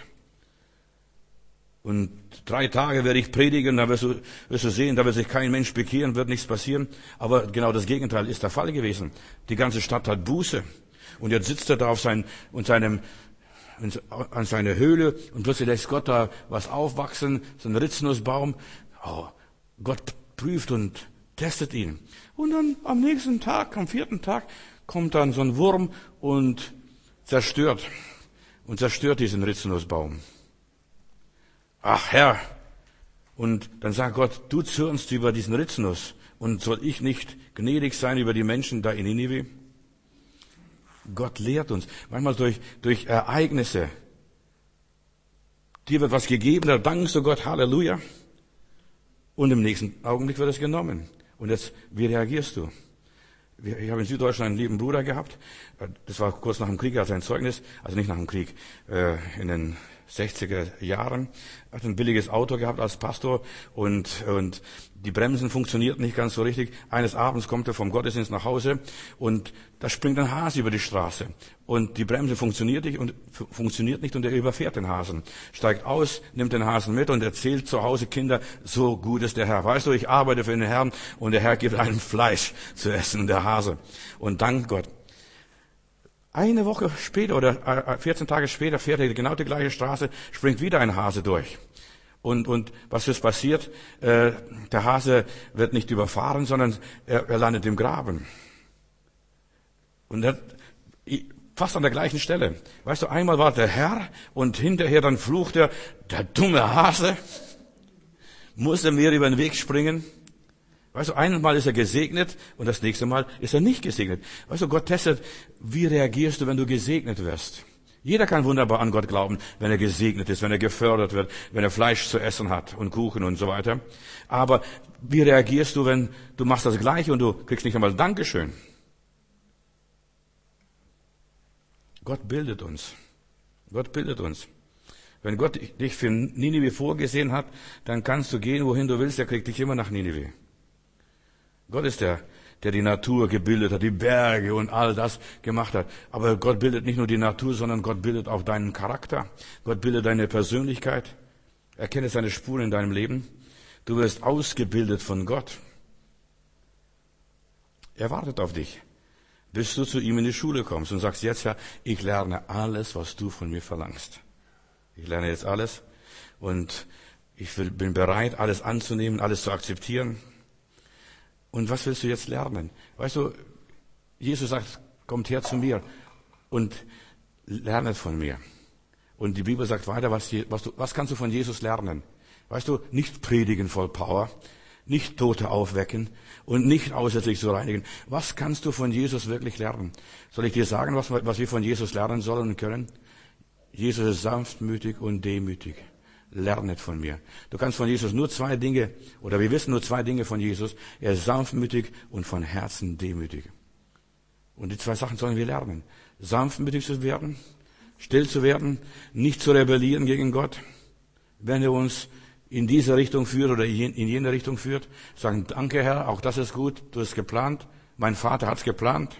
Speaker 1: Und drei Tage werde ich predigen, da wirst du, wirst du sehen, da wird sich kein Mensch bekehren, wird nichts passieren. Aber genau das Gegenteil ist der Fall gewesen. Die ganze Stadt hat Buße. Und jetzt sitzt er da auf sein, und seinem, an seiner Höhle und plötzlich lässt Gott da was aufwachsen, so ein Rizinusbaum. Oh, Gott prüft und testet ihn. Und dann am nächsten Tag, am vierten Tag, kommt dann so ein Wurm und zerstört, und zerstört diesen Rizinusbaum. Ach Herr, und dann sagt Gott, du zürnst über diesen Rizinus, und soll ich nicht gnädig sein über die Menschen da in Ninive? Gott lehrt uns, manchmal durch, durch Ereignisse. Dir wird was gegeben, da dankst du Gott, Halleluja. Und im nächsten Augenblick wird es genommen. Und jetzt, wie reagierst du? Ich habe in Süddeutschland einen lieben Bruder gehabt. Das war kurz nach dem Krieg, er hat sein Zeugnis, also nicht nach dem Krieg, in den sechziger Jahren, hat ein billiges Auto gehabt als Pastor und, und die Bremsen funktionierten nicht ganz so richtig. Eines Abends kommt er vom Gottesdienst nach Hause und da springt ein Hase über die Straße und die Bremse funktioniert nicht und funktioniert nicht und er überfährt den Hasen, steigt aus, nimmt den Hasen mit und erzählt zu Hause, Kinder, so gut ist der Herr. Weißt du, ich arbeite für den Herrn und der Herr gibt einem Fleisch zu essen, der Hase. Und dank Gott. Eine Woche später oder vierzehn Tage später fährt er genau die gleiche Straße, springt wieder ein Hase durch. Und, und was ist passiert? Äh, der Hase wird nicht überfahren, sondern er, er landet im Graben. Und er, fast an der gleichen Stelle. Weißt du, einmal war der Herr und hinterher dann flucht er, der dumme Hase, muss er mir über den Weg springen. Weißt du, einmal ist er gesegnet und das nächste Mal ist er nicht gesegnet. Weißt du, Gott testet, wie reagierst du, wenn du gesegnet wirst? Jeder kann wunderbar an Gott glauben, wenn er gesegnet ist, wenn er gefördert wird, wenn er Fleisch zu essen hat und Kuchen und so weiter. Aber wie reagierst du, wenn du machst das Gleiche und du kriegst nicht einmal Dankeschön? Gott bildet uns. Gott bildet uns. Wenn Gott dich für Ninive vorgesehen hat, dann kannst du gehen, wohin du willst, er kriegt dich immer nach Ninive. Gott ist der, der die Natur gebildet hat, die Berge und all das gemacht hat. Aber Gott bildet nicht nur die Natur, sondern Gott bildet auch deinen Charakter. Gott bildet deine Persönlichkeit. Erkenne seine Spuren in deinem Leben. Du wirst ausgebildet von Gott. Er wartet auf dich, bis du zu ihm in die Schule kommst und sagst, jetzt Herr, ich lerne alles, was du von mir verlangst. Ich lerne jetzt alles und ich will, bin bereit, alles anzunehmen, alles zu akzeptieren. Und was willst du jetzt lernen? Weißt du, Jesus sagt, kommt her zu mir und lernet von mir. Und die Bibel sagt weiter, was, was, du, was kannst du von Jesus lernen? Weißt du, nicht predigen voll Power, nicht Tote aufwecken und nicht aussätzlich zu reinigen. Was kannst du von Jesus wirklich lernen? Soll ich dir sagen, was, was wir von Jesus lernen sollen und können? Jesus ist sanftmütig und demütig. Lernet von mir. Du kannst von Jesus nur zwei Dinge, oder wir wissen nur zwei Dinge von Jesus. Er ist sanftmütig und von Herzen demütig. Und die zwei Sachen sollen wir lernen. Sanftmütig zu werden, still zu werden, nicht zu rebellieren gegen Gott. Wenn er uns in diese Richtung führt oder in jene Richtung führt, sagen, danke Herr, auch das ist gut, du hast geplant, mein Vater hat es geplant.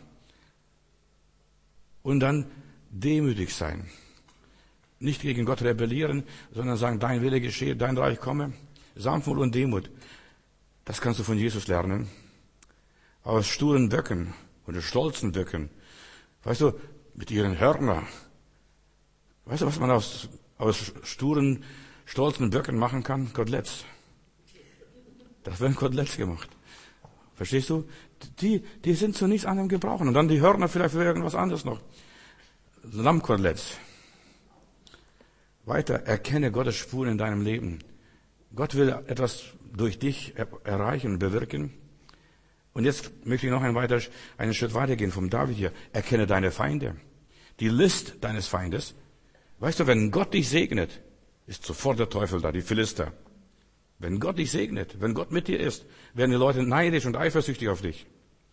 Speaker 1: Und dann demütig sein. Nicht gegen Gott rebellieren, sondern sagen, dein Wille geschehe, dein Reich komme. Sanftmut und Demut. Das kannst du von Jesus lernen. Aus sturen Böcken oder stolzen Böcken. Weißt du, mit ihren Hörnern. Weißt du, was man aus, aus sturen, stolzen Böcken machen kann? Koteletts. Das werden Koteletts gemacht. Verstehst du? Die, die sind zu nichts anderem gebrauchen. Und dann die Hörner vielleicht für irgendwas anderes noch. Lammkoteletts. Weiter, erkenne Gottes Spuren in deinem Leben. Gott will etwas durch dich erreichen und bewirken. Und jetzt möchte ich noch einen, weiter, einen Schritt weitergehen vom David hier. Erkenne deine Feinde. Die List deines Feindes. Weißt du, wenn Gott dich segnet, ist sofort der Teufel da, die Philister. Wenn Gott dich segnet, wenn Gott mit dir ist, werden die Leute neidisch und eifersüchtig auf dich.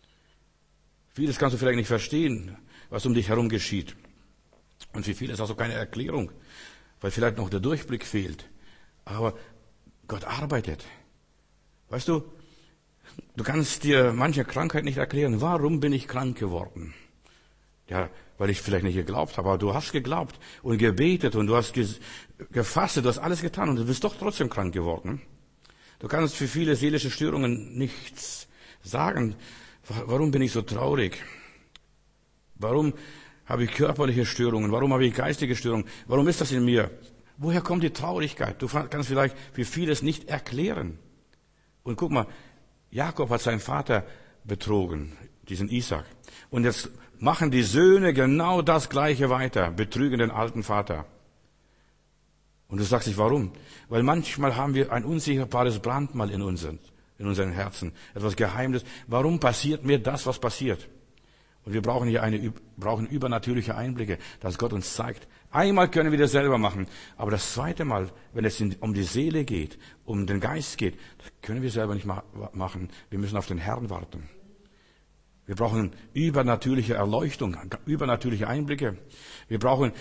Speaker 1: Vieles kannst du vielleicht nicht verstehen, was um dich herum geschieht. Und für viele ist auch keine Erklärung, weil vielleicht noch der Durchblick fehlt. Aber Gott arbeitet. Weißt du, du kannst dir manche Krankheit nicht erklären. Warum bin ich krank geworden? Ja, weil ich vielleicht nicht geglaubt habe, aber du hast geglaubt und gebetet und du hast gefastet, du hast alles getan und du bist doch trotzdem krank geworden. Du kannst für viele seelische Störungen nichts sagen. Warum bin ich so traurig? Warum habe ich körperliche Störungen? Warum habe ich geistige Störungen? Warum ist das in mir? Woher kommt die Traurigkeit? Du kannst vielleicht für vieles nicht erklären. Und guck mal, Jakob hat seinen Vater betrogen, diesen Isaac. Und jetzt machen die Söhne genau das Gleiche weiter, betrügen den alten Vater. Und du sagst dich, warum? Weil manchmal haben wir ein unsichtbares Brandmal in unseren, in unseren Herzen, etwas Geheimnis. Warum passiert mir das, was passiert? Und wir brauchen hier eine, brauchen übernatürliche Einblicke, dass Gott uns zeigt. Einmal können wir das selber machen, aber das zweite Mal, wenn es um die Seele geht, um den Geist geht, das können wir selber nicht machen. Wir müssen auf den Herrn warten. Wir brauchen übernatürliche Erleuchtung, übernatürliche Einblicke. Wir brauchen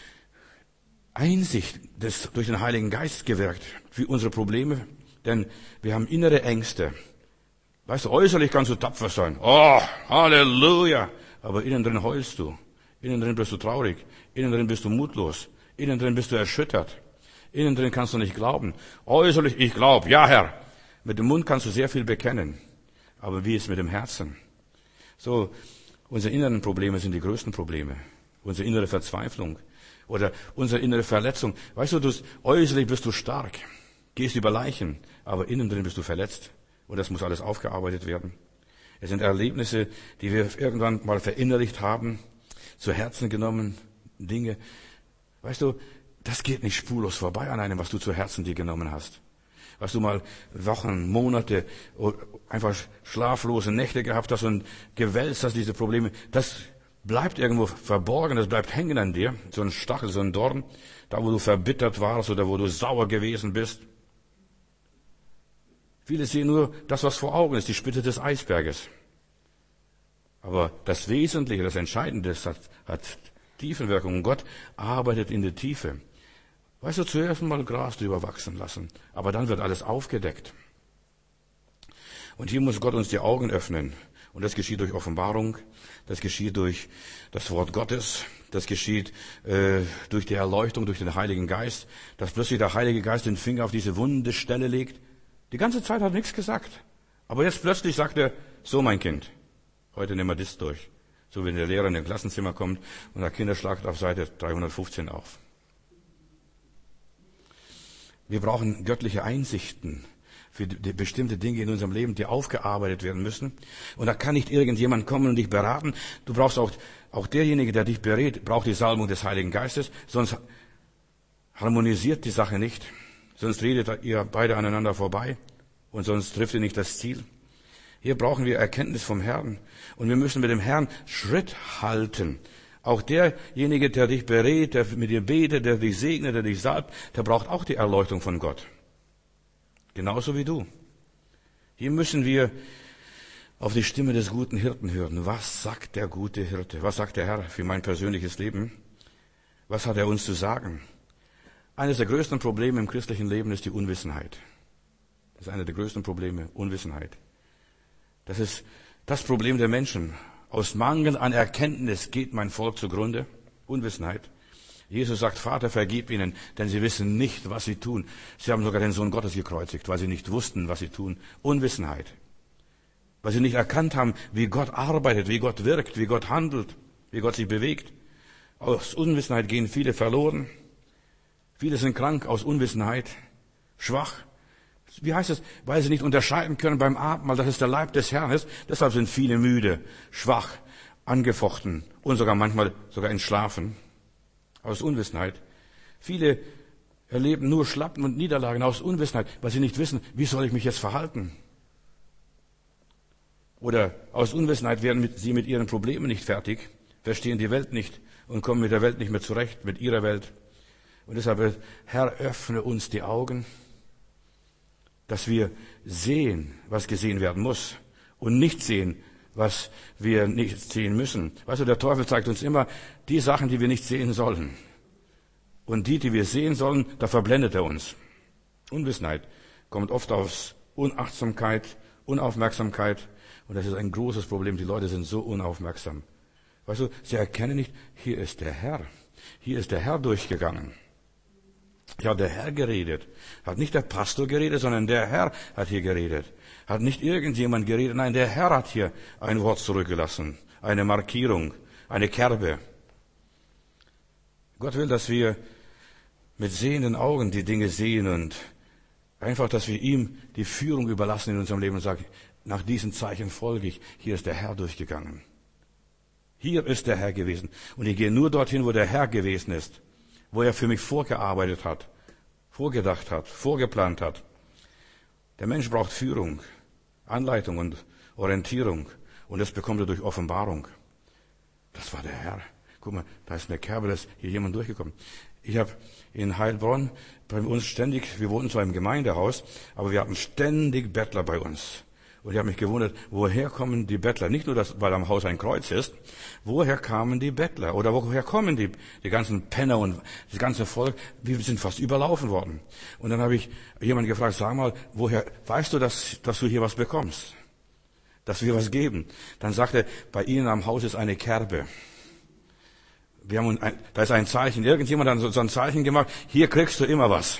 Speaker 1: Einsicht, das durch den Heiligen Geist gewirkt, für unsere Probleme, denn wir haben innere Ängste. Weißt du, äußerlich kannst du tapfer sein. Oh, Halleluja. Aber innen drin heulst du. Innen drin bist du traurig. Innen drin bist du mutlos. Innen drin bist du erschüttert. Innen drin kannst du nicht glauben. Äußerlich, ich glaube, ja Herr. Mit dem Mund kannst du sehr viel bekennen. Aber wie ist es mit dem Herzen? So, unsere inneren Probleme sind die größten Probleme. Unsere innere Verzweiflung. Oder unsere innere Verletzung. Weißt du, du äußerlich bist du stark. Gehst über Leichen. Aber innen drin bist du verletzt. Und das muss alles aufgearbeitet werden. Es sind Erlebnisse, die wir irgendwann mal verinnerlicht haben, zu Herzen genommen, Dinge. Weißt du, das geht nicht spurlos vorbei an einem, was du zu Herzen dir genommen hast. Was du mal Wochen, Monate, einfach schlaflose Nächte gehabt hast und gewälzt hast, diese Probleme. Das bleibt irgendwo verborgen, das bleibt hängen an dir. So ein Stachel, so ein Dorn, da wo du verbittert warst oder wo du sauer gewesen bist. Viele sehen nur das, was vor Augen ist, die Spitze des Eisberges. Aber das Wesentliche, das Entscheidende, das hat, hat Tiefenwirkung. Und Gott arbeitet in der Tiefe. Weißt du, zuerst mal Gras drüber wachsen lassen, aber dann wird alles aufgedeckt. Und hier muss Gott uns die Augen öffnen. Und das geschieht durch Offenbarung, das geschieht durch das Wort Gottes, das geschieht äh, durch die Erleuchtung, durch den Heiligen Geist, dass plötzlich der Heilige Geist den Finger auf diese wunde Stelle legt. Die ganze Zeit hat er nichts gesagt. Aber jetzt plötzlich sagt er, so mein Kind, heute nehmen wir das durch. So wenn der Lehrer in ein Klassenzimmer kommt und der Kinder schlagt auf Seite dreihundertfünfzehn auf. Wir brauchen göttliche Einsichten für die bestimmte Dinge in unserem Leben, die aufgearbeitet werden müssen. Und da kann nicht irgendjemand kommen und dich beraten. Du brauchst auch, auch derjenige, der dich berät, braucht die Salbung des Heiligen Geistes, sonst harmonisiert die Sache nicht. Sonst redet ihr beide aneinander vorbei und sonst trifft ihr nicht das Ziel. Hier brauchen wir Erkenntnis vom Herrn und wir müssen mit dem Herrn Schritt halten. Auch derjenige, der dich berät, der mit dir betet, der dich segnet, der dich salbt, der braucht auch die Erleuchtung von Gott. Genauso wie du. Hier müssen wir auf die Stimme des guten Hirten hören. Was sagt der gute Hirte? Was sagt der Herr für mein persönliches Leben? Was hat er uns zu sagen? Eines der größten Probleme im christlichen Leben ist die Unwissenheit. Das ist eine der größten Probleme, Unwissenheit. Das ist das Problem der Menschen. Aus Mangel an Erkenntnis geht mein Volk zugrunde. Unwissenheit. Jesus sagt, Vater, vergib ihnen, denn sie wissen nicht, was sie tun. Sie haben sogar den Sohn Gottes gekreuzigt, weil sie nicht wussten, was sie tun. Unwissenheit. Weil sie nicht erkannt haben, wie Gott arbeitet, wie Gott wirkt, wie Gott handelt, wie Gott sich bewegt. Aus Unwissenheit gehen viele verloren. Viele sind krank aus Unwissenheit, schwach. Wie heißt es? Weil sie nicht unterscheiden können beim Abendmahl, dass es der Leib des Herrn ist. Deshalb sind viele müde, schwach, angefochten und sogar manchmal sogar entschlafen. Aus Unwissenheit. Viele erleben nur Schlappen und Niederlagen aus Unwissenheit, weil sie nicht wissen, wie soll ich mich jetzt verhalten. Oder aus Unwissenheit werden sie mit ihren Problemen nicht fertig, verstehen die Welt nicht und kommen mit der Welt nicht mehr zurecht, mit ihrer Welt. Und deshalb, Herr, öffne uns die Augen, dass wir sehen, was gesehen werden muss und nicht sehen, was wir nicht sehen müssen. Weißt du, der Teufel zeigt uns immer die Sachen, die wir nicht sehen sollen. Und die, die wir sehen sollen, da verblendet er uns. Unwissenheit kommt oft aus Unachtsamkeit, Unaufmerksamkeit. Und das ist ein großes Problem. Die Leute sind so unaufmerksam. Weißt du, sie erkennen nicht, hier ist der Herr. Hier ist der Herr durchgegangen. Ja, hat der Herr geredet. Hat nicht der Pastor geredet, sondern der Herr hat hier geredet. Hat nicht irgendjemand geredet. Nein, der Herr hat hier ein Wort zurückgelassen. Eine Markierung, eine Kerbe. Gott will, dass wir mit sehenden Augen die Dinge sehen und einfach, dass wir ihm die Führung überlassen in unserem Leben und sagen, nach diesen Zeichen folge ich. Hier ist der Herr durchgegangen. Hier ist der Herr gewesen. Und ich gehe nur dorthin, wo der Herr gewesen ist. Wo er für mich vorgearbeitet hat, vorgedacht hat, vorgeplant hat. Der Mensch braucht Führung, Anleitung und Orientierung. Und das bekommt er durch Offenbarung. Das war der Herr. Guck mal, da ist eine Kerbe, da ist hier jemand durchgekommen. Ich habe in Heilbronn bei uns ständig, wir wohnten zwar im Gemeindehaus, aber wir hatten ständig Bettler bei uns. Und ich habe mich gewundert, woher kommen die Bettler? Nicht nur, dass, weil am Haus ein Kreuz ist. Woher kamen die Bettler? Oder woher kommen die, die ganzen Penner und das ganze Volk? Wir sind fast überlaufen worden. Und dann habe ich jemanden gefragt, sag mal, woher weißt du, dass, dass du hier was bekommst? Dass wir was geben? Dann sagte er, bei Ihnen am Haus ist eine Kerbe. Wir haben ein, da ist ein Zeichen. Irgendjemand hat so, so ein Zeichen gemacht. Hier kriegst du immer was.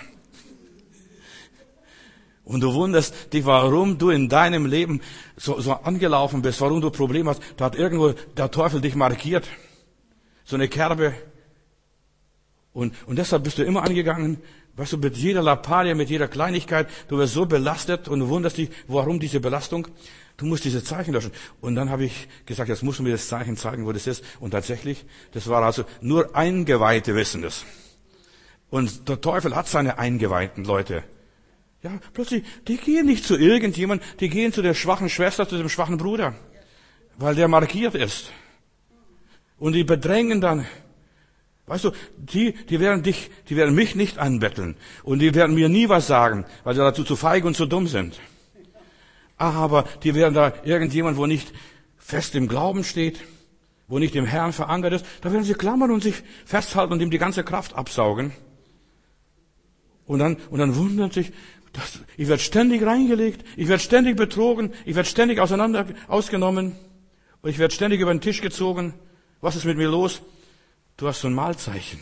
Speaker 1: Und du wunderst dich, warum du in deinem Leben so, so angelaufen bist, warum du Probleme hast. Da hat irgendwo der Teufel dich markiert. So eine Kerbe. Und, und deshalb bist du immer angegangen, weißt du, mit jeder Lappalie, mit jeder Kleinigkeit. Du wirst so belastet und du wunderst dich, warum diese Belastung. Du musst diese Zeichen löschen. Und dann habe ich gesagt, jetzt musst du mir das Zeichen zeigen, wo das ist. Und tatsächlich, das war also nur Eingeweihte wissen das. Und der Teufel hat seine eingeweihten Leute. Ja, plötzlich, die gehen nicht zu irgendjemand, die gehen zu der schwachen Schwester, zu dem schwachen Bruder, weil der markiert ist. Und die bedrängen dann. Weißt du, die, die werden dich, die werden mich nicht anbetteln. Und die werden mir nie was sagen, weil sie dazu zu feig und zu dumm sind. Aber die werden da irgendjemand, wo nicht fest im Glauben steht, wo nicht im Herrn verankert ist, da werden sie klammern und sich festhalten und ihm die ganze Kraft absaugen. Und dann, und dann wundert sich, dass, ich werde ständig reingelegt, ich werde ständig betrogen, ich werde ständig auseinander ausgenommen und ich werde ständig über den Tisch gezogen. Was ist mit mir los? Du hast so ein Malzeichen.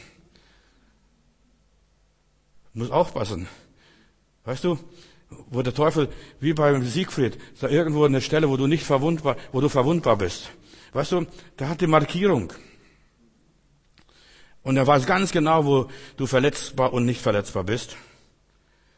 Speaker 1: Du musst aufpassen. Weißt du, wo der Teufel, wie beim Siegfried, da irgendwo eine Stelle, wo du nicht verwundbar, wo du verwundbar bist. Weißt du, der hat die Markierung. Und er weiß ganz genau, wo du verletzbar und nicht verletzbar bist.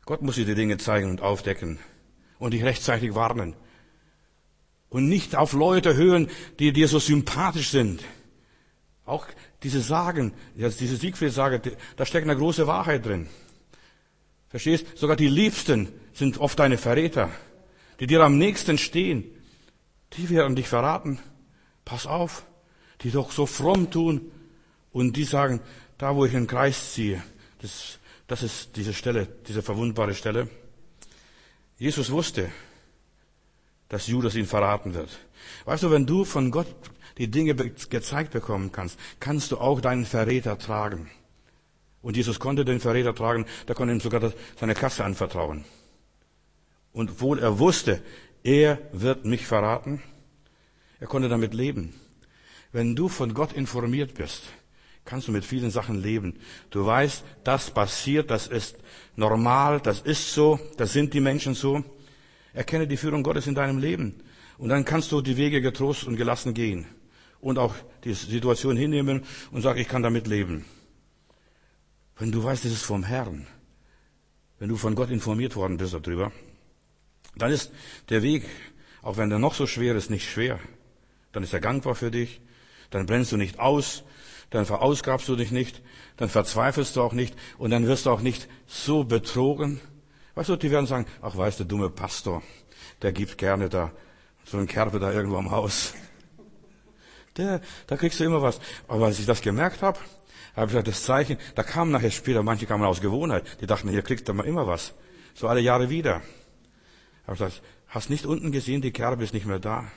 Speaker 1: Gott muss dir die Dinge zeigen und aufdecken und dich rechtzeitig warnen. Und nicht auf Leute hören, die dir so sympathisch sind. Auch diese Sagen, diese Siegfried-Sage, da steckt eine große Wahrheit drin. Verstehst? Sogar die Liebsten sind oft deine Verräter, die dir am nächsten stehen. Die werden dich verraten. Pass auf, die doch so fromm tun. Und die sagen, da wo ich einen Kreis ziehe, das, das ist diese Stelle, diese verwundbare Stelle. Jesus wusste, dass Judas ihn verraten wird. Weißt du, wenn du von Gott die Dinge gezeigt bekommen kannst, kannst du auch deinen Verräter tragen. Und Jesus konnte den Verräter tragen, der konnte ihm sogar seine Kasse anvertrauen. Und obwohl er wusste, er wird mich verraten, er konnte damit leben. Wenn du von Gott informiert bist, kannst du mit vielen Sachen leben. Du weißt, das passiert, das ist normal, das ist so, das sind die Menschen so. Erkenne die Führung Gottes in deinem Leben. Und dann kannst du die Wege getrost und gelassen gehen. Und auch die Situation hinnehmen und sagen, ich kann damit leben. Wenn du weißt, es ist vom Herrn, wenn du von Gott informiert worden bist darüber, dann ist der Weg, auch wenn der noch so schwer ist, nicht schwer. Dann ist er gangbar für dich, dann brennst du nicht aus, dann verausgabst du dich nicht, dann verzweifelst du auch nicht und dann wirst du auch nicht so betrogen. Weißt du, die werden sagen, ach weißt du, dumme Pastor, der gibt gerne da so einen Kerbe da irgendwo am Haus. Der, da kriegst du immer was. Aber als ich das gemerkt habe, habe ich gesagt, das Zeichen, da kamen nachher später, manche kamen aus Gewohnheit, die dachten, hier kriegt man immer was. So alle Jahre wieder. Habe ich gesagt, hast nicht unten gesehen, die Kerbe ist nicht mehr da.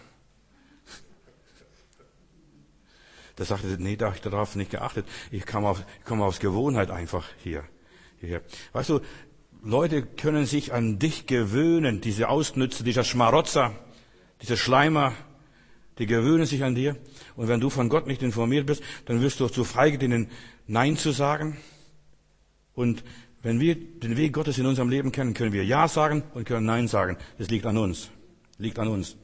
Speaker 1: Da sagte er, nee, da habe ich darauf nicht geachtet. Ich kam, auf, ich komme aus Gewohnheit einfach hier, hierher. Weißt du, Leute können sich an dich gewöhnen, diese Ausnützer, dieser Schmarotzer, diese Schleimer, die gewöhnen sich an dir. Und wenn du von Gott nicht informiert bist, dann wirst du zu feige, denen Nein zu sagen. Und wenn wir den Weg Gottes in unserem Leben kennen, können wir Ja sagen und können Nein sagen. Das liegt an uns. Liegt an uns.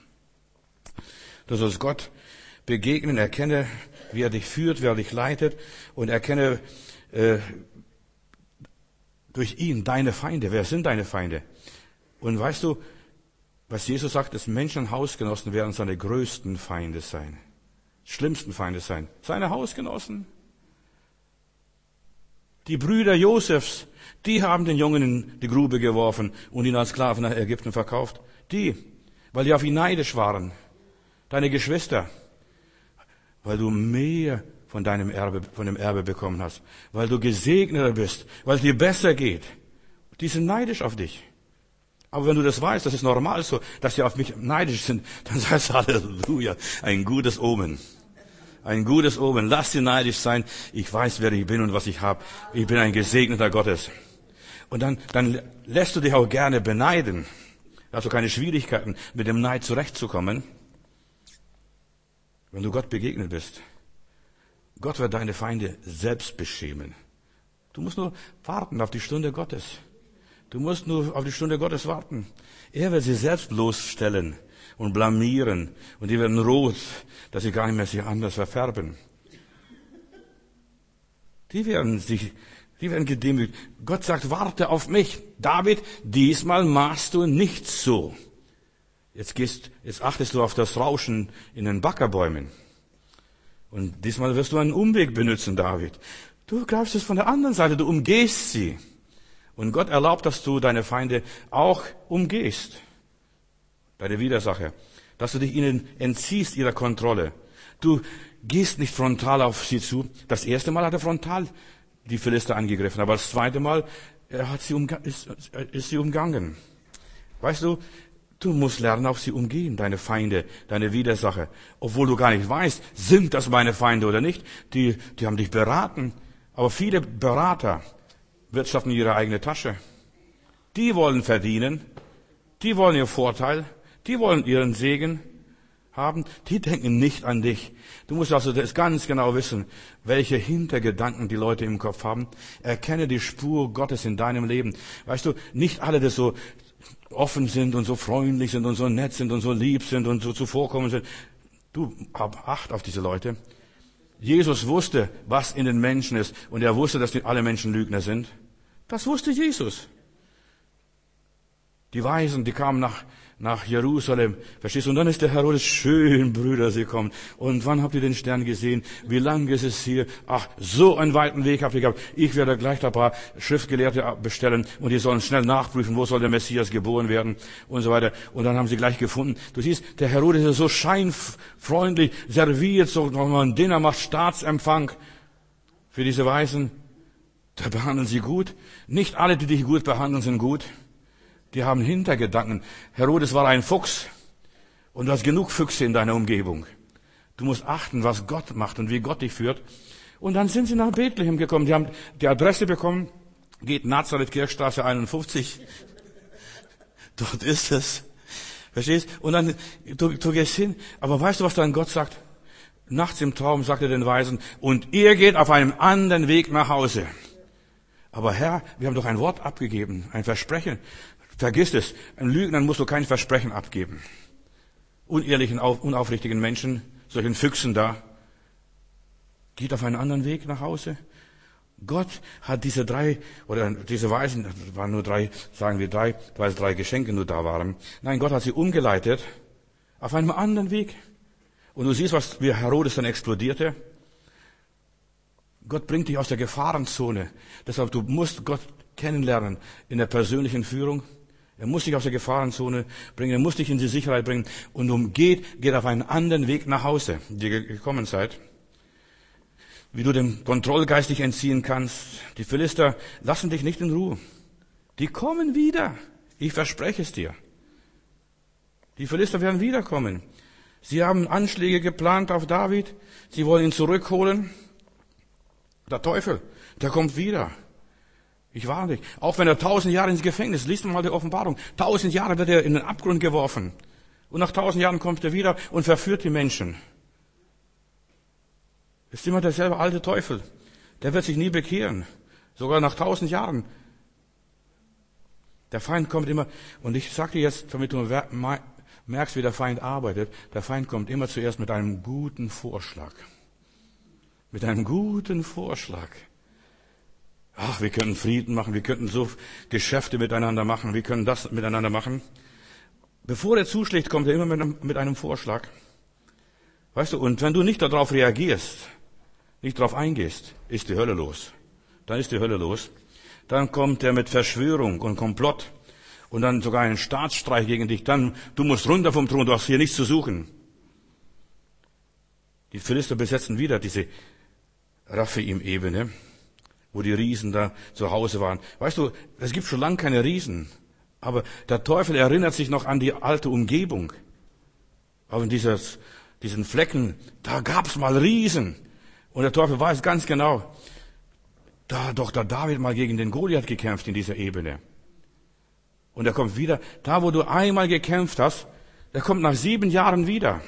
Speaker 1: Du sollst Gott begegnen, erkenne, wie er dich führt, wie er dich leitet und erkenne äh, durch ihn deine Feinde. Wer sind deine Feinde? Und weißt du, was Jesus sagt, dass Menschen und Hausgenossen werden seine größten Feinde sein. Schlimmsten Feinde sein. Seine Hausgenossen. Die Brüder Josefs, die haben den Jungen in die Grube geworfen und ihn als Sklaven nach Ägypten verkauft. Die, weil die auf ihn neidisch waren. Deine Geschwister, weil du mehr von deinem Erbe, von dem Erbe bekommen hast. Weil du gesegneter bist, weil es dir besser geht. Die sind neidisch auf dich. Aber wenn du das weißt, das ist normal so, dass sie auf mich neidisch sind, dann sagst du Halleluja, ein gutes Omen. Ein gutes Omen. Lass sie neidisch sein. Ich weiß, wer ich bin und was ich habe. Ich bin ein Gesegneter Gottes. Und dann, dann lässt du dich auch gerne beneiden. Da hast du keine Schwierigkeiten, mit dem Neid zurechtzukommen. Wenn du Gott begegnet bist. Gott wird deine Feinde selbst beschämen. Du musst nur warten auf die Stunde Gottes. Du musst nur auf die Stunde Gottes warten. Er wird sie selbst bloßstellen und blamieren. Und die werden rot, dass sie gar nicht mehr sich anders verfärben. Die werden sich, die werden gedemütigt. Gott sagt, warte auf mich. David, diesmal machst du nicht so. Jetzt gehst, jetzt achtest du auf das Rauschen in den Backerbäumen. Und diesmal wirst du einen Umweg benutzen, David. Du greifst es von der anderen Seite, du umgehst sie. Und Gott erlaubt, dass du deine Feinde auch umgehst. Deine Widersacher. Dass du dich ihnen entziehst ihrer Kontrolle. Du gehst nicht frontal auf sie zu. Das erste Mal hat er frontal die Philister angegriffen, aber das zweite Mal er hat sie umga- ist, ist sie umgangen. Weißt du, du musst lernen, auf sie umgehen, deine Feinde, deine Widersacher. Obwohl du gar nicht weißt, sind das meine Feinde oder nicht. Die, die haben dich beraten. Aber viele Berater wirtschaften ihre eigene Tasche. Die wollen verdienen. Die wollen ihr Vorteil. Die wollen ihren Segen haben. Die denken nicht an dich. Du musst also das ganz genau wissen, welche Hintergedanken die Leute im Kopf haben. Erkenne die Spur Gottes in deinem Leben. Weißt du, nicht alle, die so offen sind und so freundlich sind und so nett sind und so lieb sind und so zuvorkommen sind. Du, hab Acht auf diese Leute. Jesus wusste, was in den Menschen ist. Und er wusste, dass nicht alle Menschen Lügner sind. Das wusste Jesus. Die Weisen, die kamen nach, nach Jerusalem. Verstehst du? Und dann ist der Herodes, schön, Brüder, sie kommen. Und wann habt ihr den Stern gesehen? Wie lang ist es hier? Ach, so einen weiten Weg habt ihr gehabt. Ich werde gleich ein paar Schriftgelehrte bestellen und die sollen schnell nachprüfen, wo soll der Messias geboren werden und so weiter. Und dann haben sie gleich gefunden. Du siehst, der Herodes ist so scheinfreundlich, serviert, so, wenn man ein Dinner macht, Staatsempfang für diese Weisen. Da behandeln sie gut. Nicht alle, die dich gut behandeln, sind gut. Die haben Hintergedanken. Herodes war ein Fuchs. Und du hast genug Füchse in deiner Umgebung. Du musst achten, was Gott macht und wie Gott dich führt. Und dann sind sie nach Bethlehem gekommen. Die haben die Adresse bekommen. Geht Nazareth, Kirchstraße einundfünfzig. Dort ist es. Verstehst? Und dann, du, du gehst hin. Aber weißt du, was dann Gott sagt? Nachts im Traum sagt er den Weisen, und ihr geht auf einem anderen Weg nach Hause. Aber Herr, wir haben doch ein Wort abgegeben, ein Versprechen. Vergiss es. Ein Lügnern musst du kein Versprechen abgeben. Unehrlichen, unaufrichtigen Menschen, solchen Füchsen da, geht auf einen anderen Weg nach Hause. Gott hat diese drei, oder diese Weisen, das waren nur drei, sagen wir drei, weil drei Geschenke nur da waren. Nein, Gott hat sie umgeleitet auf einem anderen Weg. Und du siehst, was wie Herodes dann explodierte. Gott bringt dich aus der Gefahrenzone. Deshalb, du musst Gott kennenlernen in der persönlichen Führung. Er muss dich aus der Gefahrenzone bringen, er muss dich in die Sicherheit bringen. Und um geht, geht auf einen anderen Weg nach Hause, die ihr gekommen seid. Wie du dem Kontrollgeist dich entziehen kannst. Die Philister lassen dich nicht in Ruhe. Die kommen wieder. Ich verspreche es dir. Die Philister werden wiederkommen. Sie haben Anschläge geplant auf David. Sie wollen ihn zurückholen. Der Teufel, der kommt wieder. Ich warne dich. Auch wenn er tausend Jahre ins Gefängnis, liest mal die Offenbarung. Tausend Jahre wird er in den Abgrund geworfen. Und nach tausend Jahren kommt er wieder und verführt die Menschen. Ist immer derselbe alte Teufel. Der wird sich nie bekehren. Sogar nach tausend Jahren. Der Feind kommt immer, und ich sage dir jetzt, damit du merkst, wie der Feind arbeitet, der Feind kommt immer zuerst mit einem guten Vorschlag. Mit einem guten Vorschlag. Ach, wir könnten Frieden machen, wir könnten so Geschäfte miteinander machen, wir können das miteinander machen. Bevor er zuschlägt, kommt er immer mit einem, mit einem Vorschlag. Weißt du, und wenn du nicht darauf reagierst, nicht darauf eingehst, ist die Hölle los. Dann ist die Hölle los. Dann kommt er mit Verschwörung und Komplott und dann sogar einen Staatsstreich gegen dich. Dann, du musst runter vom Thron, du hast hier nichts zu suchen. Die Philister besetzen wieder diese Raphaim-Ebene, wo die Riesen da zu Hause waren. Weißt du, es gibt schon lange keine Riesen, aber der Teufel erinnert sich noch an die alte Umgebung. Aber in dieses, diesen Flecken, da gab's mal Riesen. Und der Teufel weiß ganz genau, da hat doch der David mal gegen den Goliath gekämpft in dieser Ebene. Und er kommt wieder, da wo du einmal gekämpft hast, der kommt nach sieben Jahren wieder.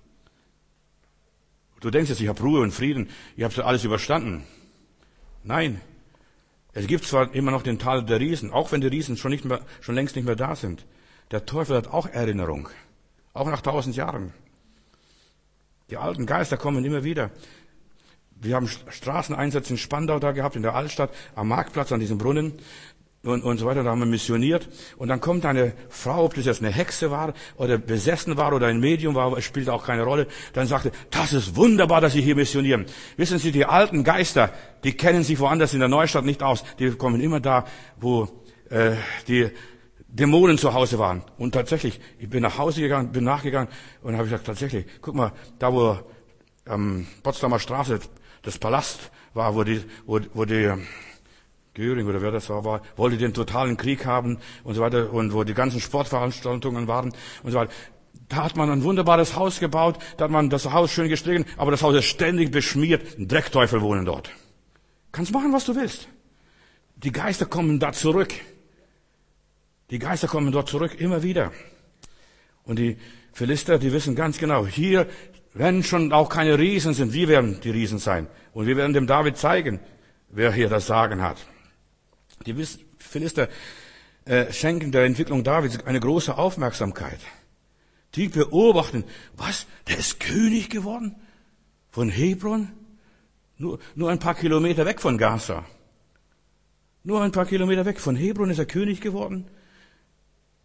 Speaker 1: Du denkst jetzt, ich habe Ruhe und Frieden, ich habe alles überstanden. Nein, es gibt zwar immer noch den Tal der Riesen, auch wenn die Riesen schon nicht mehr, schon längst nicht mehr da sind. Der Teufel hat auch Erinnerung, auch nach tausend Jahren. Die alten Geister kommen immer wieder. Wir haben Straßeneinsätze in Spandau da gehabt, in der Altstadt, am Marktplatz, an diesem Brunnen und, und so weiter. Da haben wir missioniert. Und dann kommt eine Frau, ob das jetzt eine Hexe war oder besessen war oder ein Medium war, spielt auch keine Rolle. Dann sagte, das ist wunderbar, dass Sie hier missionieren. Wissen Sie, die alten Geister, die kennen sich woanders in der Neustadt nicht aus. Die kommen immer da, wo äh, die Dämonen zu Hause waren. Und tatsächlich, ich bin nach Hause gegangen, bin nachgegangen und habe gesagt, tatsächlich, guck mal, da wo ähm, Potsdamer Straße das Palast war, wo die, wo, wo die Göring oder wer das war, war, wollte den totalen Krieg haben und so weiter und wo die ganzen Sportveranstaltungen waren und so weiter. Da hat man ein wunderbares Haus gebaut, da hat man das Haus schön gestrichen, aber das Haus ist ständig beschmiert. Dreckteufel wohnen dort. Kannst machen, was du willst. Die Geister kommen da zurück. Die Geister kommen dort zurück, immer wieder. Und die Philister, die wissen ganz genau, hier, wenn schon auch keine Riesen sind, wir werden die Riesen sein. Und wir werden dem David zeigen, wer hier das Sagen hat. Die Philister äh, schenken der Entwicklung Davids eine große Aufmerksamkeit. Die beobachten, was, der ist König geworden? Von Hebron? Nur, nur ein paar Kilometer weg von Gaza. Nur ein paar Kilometer weg von Hebron ist er König geworden.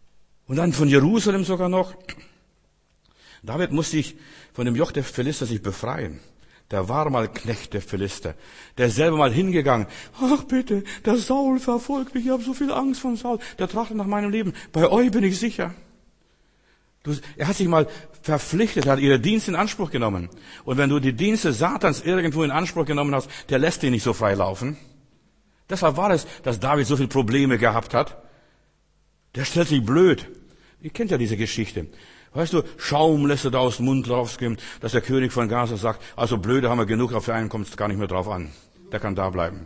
Speaker 1: Und dann von Jerusalem sogar noch. David musste sich von dem Joch der Philister sich befreien. Der war mal Knecht der Philister. Der ist selber mal hingegangen. Ach bitte, der Saul verfolgt mich. Ich habe so viel Angst vor Saul. Der trachtet nach meinem Leben. Bei euch bin ich sicher. Du, er hat sich mal verpflichtet, hat ihre Dienste in Anspruch genommen. Und wenn du die Dienste Satans irgendwo in Anspruch genommen hast, der lässt dich nicht so frei laufen. Deshalb war es, dass David so viele Probleme gehabt hat. Der stellt sich blöd. Ihr kennt ja diese Geschichte. Weißt du, Schaum lässt er da aus dem Mund rausgehen, dass der König von Gaza sagt, also blöde haben wir genug, auf den einen kommt es gar nicht mehr drauf an. Der kann da bleiben.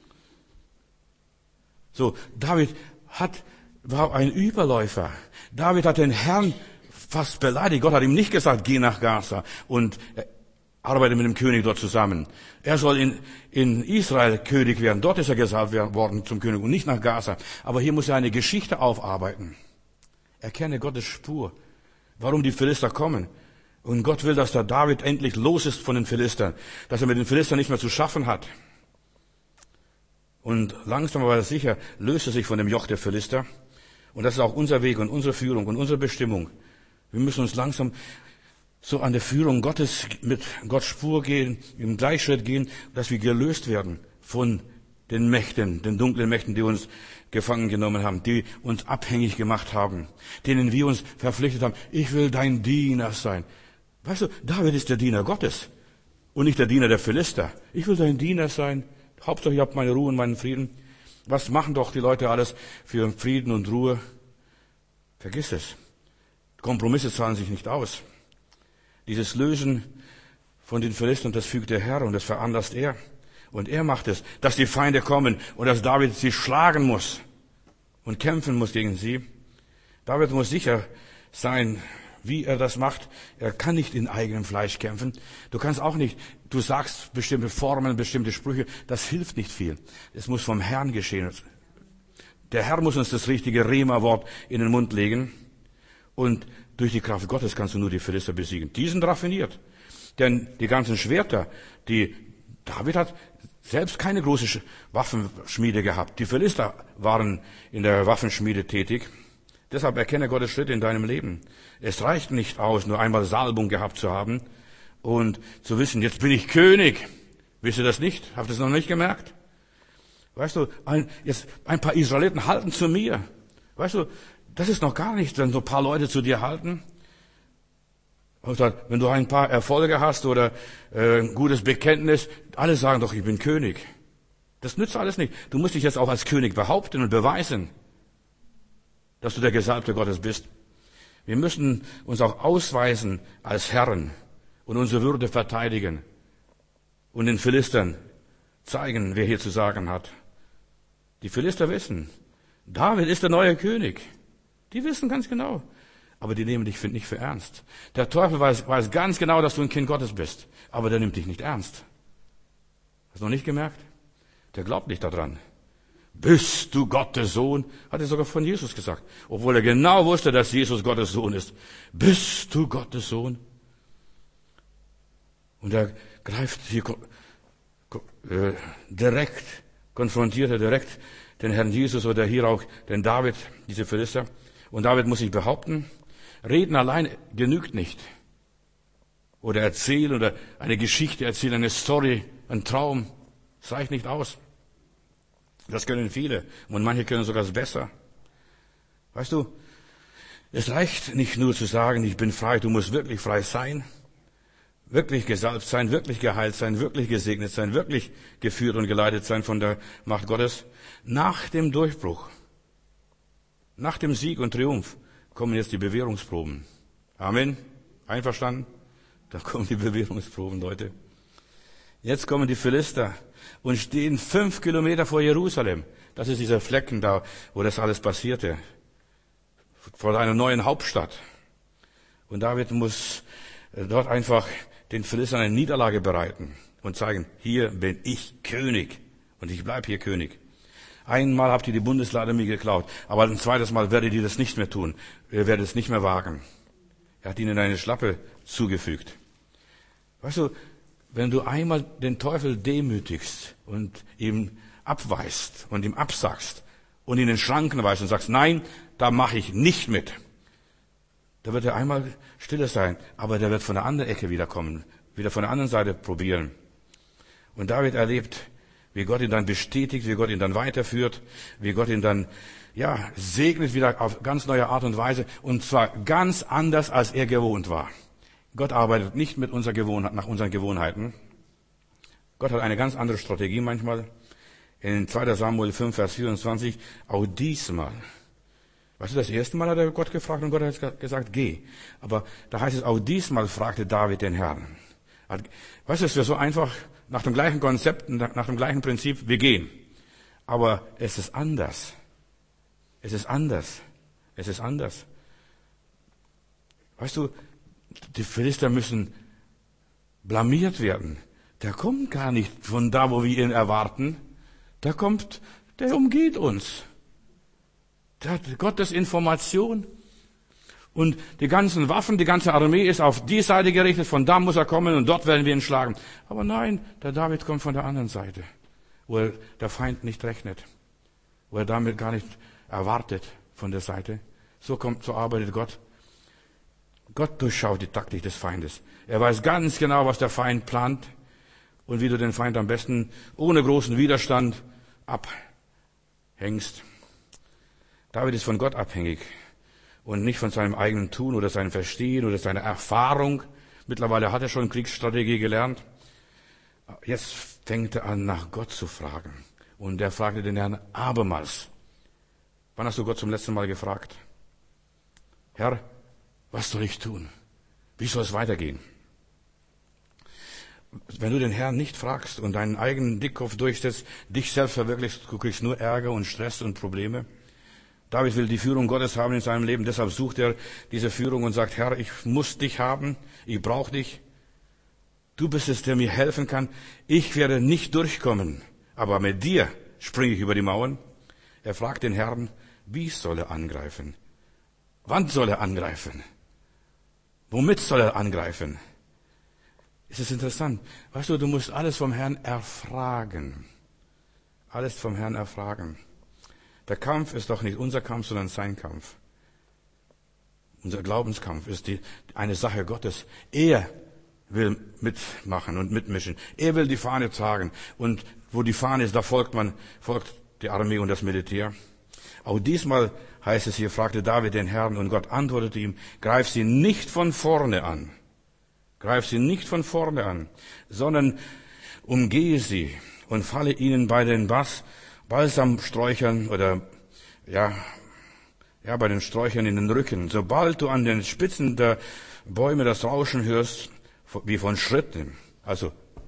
Speaker 1: So, David hat, war ein Überläufer. David hat den Herrn fast beleidigt. Gott hat ihm nicht gesagt, geh nach Gaza und arbeite mit dem König dort zusammen. Er soll in, in Israel König werden. Dort ist er gesalbt worden zum König und nicht nach Gaza. Aber hier muss er eine Geschichte aufarbeiten. Erkenne Gottes Spur. Warum die Philister kommen. Und Gott will, dass der David endlich los ist von den Philistern. Dass er mit den Philistern nicht mehr zu schaffen hat. Und langsam aber sicher löst er sich von dem Joch der Philister. Und das ist auch unser Weg und unsere Führung und unsere Bestimmung. Wir müssen uns langsam so an der Führung Gottes mit Gottes Spur gehen, im Gleichschritt gehen, dass wir gelöst werden von den Mächten, den dunklen Mächten, die uns gefangen genommen haben, die uns abhängig gemacht haben, denen wir uns verpflichtet haben, ich will dein Diener sein. Weißt du, David ist der Diener Gottes und nicht der Diener der Philister. Ich will dein Diener sein. Hauptsache, ich habe meine Ruhe und meinen Frieden. Was machen doch die Leute alles für Frieden und Ruhe? Vergiss es. Kompromisse zahlen sich nicht aus. Dieses Lösen von den Philistern, das fügt der Herr und das veranlasst er. Und er macht es, dass die Feinde kommen und dass David sie schlagen muss und kämpfen muss gegen sie. David muss sicher sein, wie er das macht. Er kann nicht in eigenem Fleisch kämpfen. Du kannst auch nicht, du sagst bestimmte Formeln, bestimmte Sprüche, das hilft nicht viel. Es muss vom Herrn geschehen. Der Herr muss uns das richtige Rema-Wort in den Mund legen. Und durch die Kraft Gottes kannst du nur die Philister besiegen. Die sind raffiniert. Denn die ganzen Schwerter, die David hat selbst keine große Waffenschmiede gehabt. Die Philister waren in der Waffenschmiede tätig. Deshalb erkenne Gottes Schritte in deinem Leben. Es reicht nicht aus, nur einmal Salbung gehabt zu haben und zu wissen, jetzt bin ich König. Wisst ihr das nicht? Habt ihr es noch nicht gemerkt? Weißt du, ein, jetzt ein paar Israeliten halten zu mir. Weißt du, das ist noch gar nichts, wenn so ein paar Leute zu dir halten. Oder wenn du ein paar Erfolge hast oder äh, ein gutes Bekenntnis, alle sagen doch, ich bin König. Das nützt alles nicht. Du musst dich jetzt auch als König behaupten und beweisen, dass du der Gesalbte Gottes bist. Wir müssen uns auch ausweisen als Herren und unsere Würde verteidigen und den Philistern zeigen, wer hier zu sagen hat. Die Philister wissen, David ist der neue König. Die wissen ganz genau. Aber die nehmen dich nicht für ernst. Der Teufel weiß, weiß ganz genau, dass du ein Kind Gottes bist. Aber der nimmt dich nicht ernst. Hast du noch nicht gemerkt? Der glaubt nicht daran. Bist du Gottes Sohn? Hat er sogar von Jesus gesagt. Obwohl er genau wusste, dass Jesus Gottes Sohn ist. Bist du Gottes Sohn? Und er greift hier äh, direkt, konfrontiert er direkt den Herrn Jesus oder hier auch den David, diese Philister. Und David muss sich behaupten, reden allein genügt nicht. Oder erzählen oder eine Geschichte erzählen, eine Story, ein Traum. Das reicht nicht aus. Das können viele. Und manche können sogar besser. Weißt du, es reicht nicht nur zu sagen, ich bin frei. Du musst wirklich frei sein. Wirklich gesalbt sein, wirklich geheilt sein, wirklich gesegnet sein, wirklich geführt und geleitet sein von der Macht Gottes. Nach dem Durchbruch, nach dem Sieg und Triumph kommen jetzt die Bewährungsproben. Amen. Einverstanden? Da kommen die Bewährungsproben, Leute. Jetzt kommen die Philister und stehen fünf Kilometer vor Jerusalem. Das ist dieser Flecken da, wo das alles passierte. Vor einer neuen Hauptstadt. Und David muss dort einfach den Philistern eine Niederlage bereiten und zeigen, hier bin ich König und ich bleib hier König. Einmal habt ihr die Bundeslade mir geklaut, aber ein zweites Mal werdet ihr das nicht mehr tun. Ihr werdet es nicht mehr wagen. Er hat ihnen eine Schlappe zugefügt. Weißt du, wenn du einmal den Teufel demütigst und ihm abweist und ihm absagst und ihn in den Schranken weist und sagst, nein, da mache ich nicht mit. Da wird er einmal stille sein, aber der wird von der anderen Ecke wiederkommen, wieder von der anderen Seite probieren. Und David erlebt, wie Gott ihn dann bestätigt, wie Gott ihn dann weiterführt, wie Gott ihn dann, ja, segnet wieder auf ganz neue Art und Weise. Und zwar ganz anders, als er gewohnt war. Gott arbeitet nicht mit unserer Gewohnheit, nach unseren Gewohnheiten. Gott hat eine ganz andere Strategie manchmal. In zweiter Samuel fünf, Vers vierundzwanzig, auch diesmal. Weißt du, das erste Mal hat er Gott gefragt und Gott hat gesagt, geh. Aber da heißt es, auch diesmal fragte David den Herrn. Weißt du, es wäre so einfach, nach dem gleichen Konzept, nach dem gleichen Prinzip, wir gehen. Aber es ist anders. Es ist anders. Es ist anders. Weißt du, die Philister müssen blamiert werden. Der kommt gar nicht von da, wo wir ihn erwarten. Der kommt, der umgeht uns. Der hat Gottes Information. Und die ganzen Waffen, die ganze Armee ist auf die Seite gerichtet, von da muss er kommen und dort werden wir ihn schlagen. Aber nein, der David kommt von der anderen Seite, wo er der Feind nicht rechnet, wo er damit gar nicht erwartet von der Seite. So kommt, so arbeitet Gott. Gott durchschaut die Taktik des Feindes. Er weiß ganz genau, was der Feind plant und wie du den Feind am besten ohne großen Widerstand abhängst. David ist von Gott abhängig und nicht von seinem eigenen Tun oder seinem Verstehen oder seiner Erfahrung. Mittlerweile hat er schon Kriegsstrategie gelernt. Jetzt fängt er an, nach Gott zu fragen. Und er fragte den Herrn abermals. Wann hast du Gott zum letzten Mal gefragt? Herr, was soll ich tun? Wie soll es weitergehen? Wenn du den Herrn nicht fragst und deinen eigenen Dickkopf durchsetzt, dich selbst verwirklichst, du kriegst nur Ärger und Stress und Probleme. David will die Führung Gottes haben in seinem Leben, deshalb sucht er diese Führung und sagt, Herr, ich muss dich haben, ich brauche dich. Du bist es, der mir helfen kann. Ich werde nicht durchkommen, aber mit dir springe ich über die Mauern. Er fragt den Herrn, wie soll er angreifen? Wann soll er angreifen? Womit soll er angreifen? Es ist interessant. Weißt du, du musst alles vom Herrn erfragen. Alles vom Herrn erfragen. Der Kampf ist doch nicht unser Kampf, sondern sein Kampf. Unser Glaubenskampf ist die, eine Sache Gottes. Er will mitmachen und mitmischen. Er will die Fahne tragen. Und wo die Fahne ist, da folgt man, folgt die Armee und das Militär. Auch diesmal heißt es hier, fragte David den Herrn und Gott antwortete ihm, greif sie nicht von vorne an. Greif sie nicht von vorne an, sondern umgehe sie und falle ihnen bei den Bas, Balsamsträuchern oder, ja, ja, bei den Sträuchern in den Rücken. Sobald du an den Spitzen der Bäume das Rauschen hörst, wie von Schritten, also,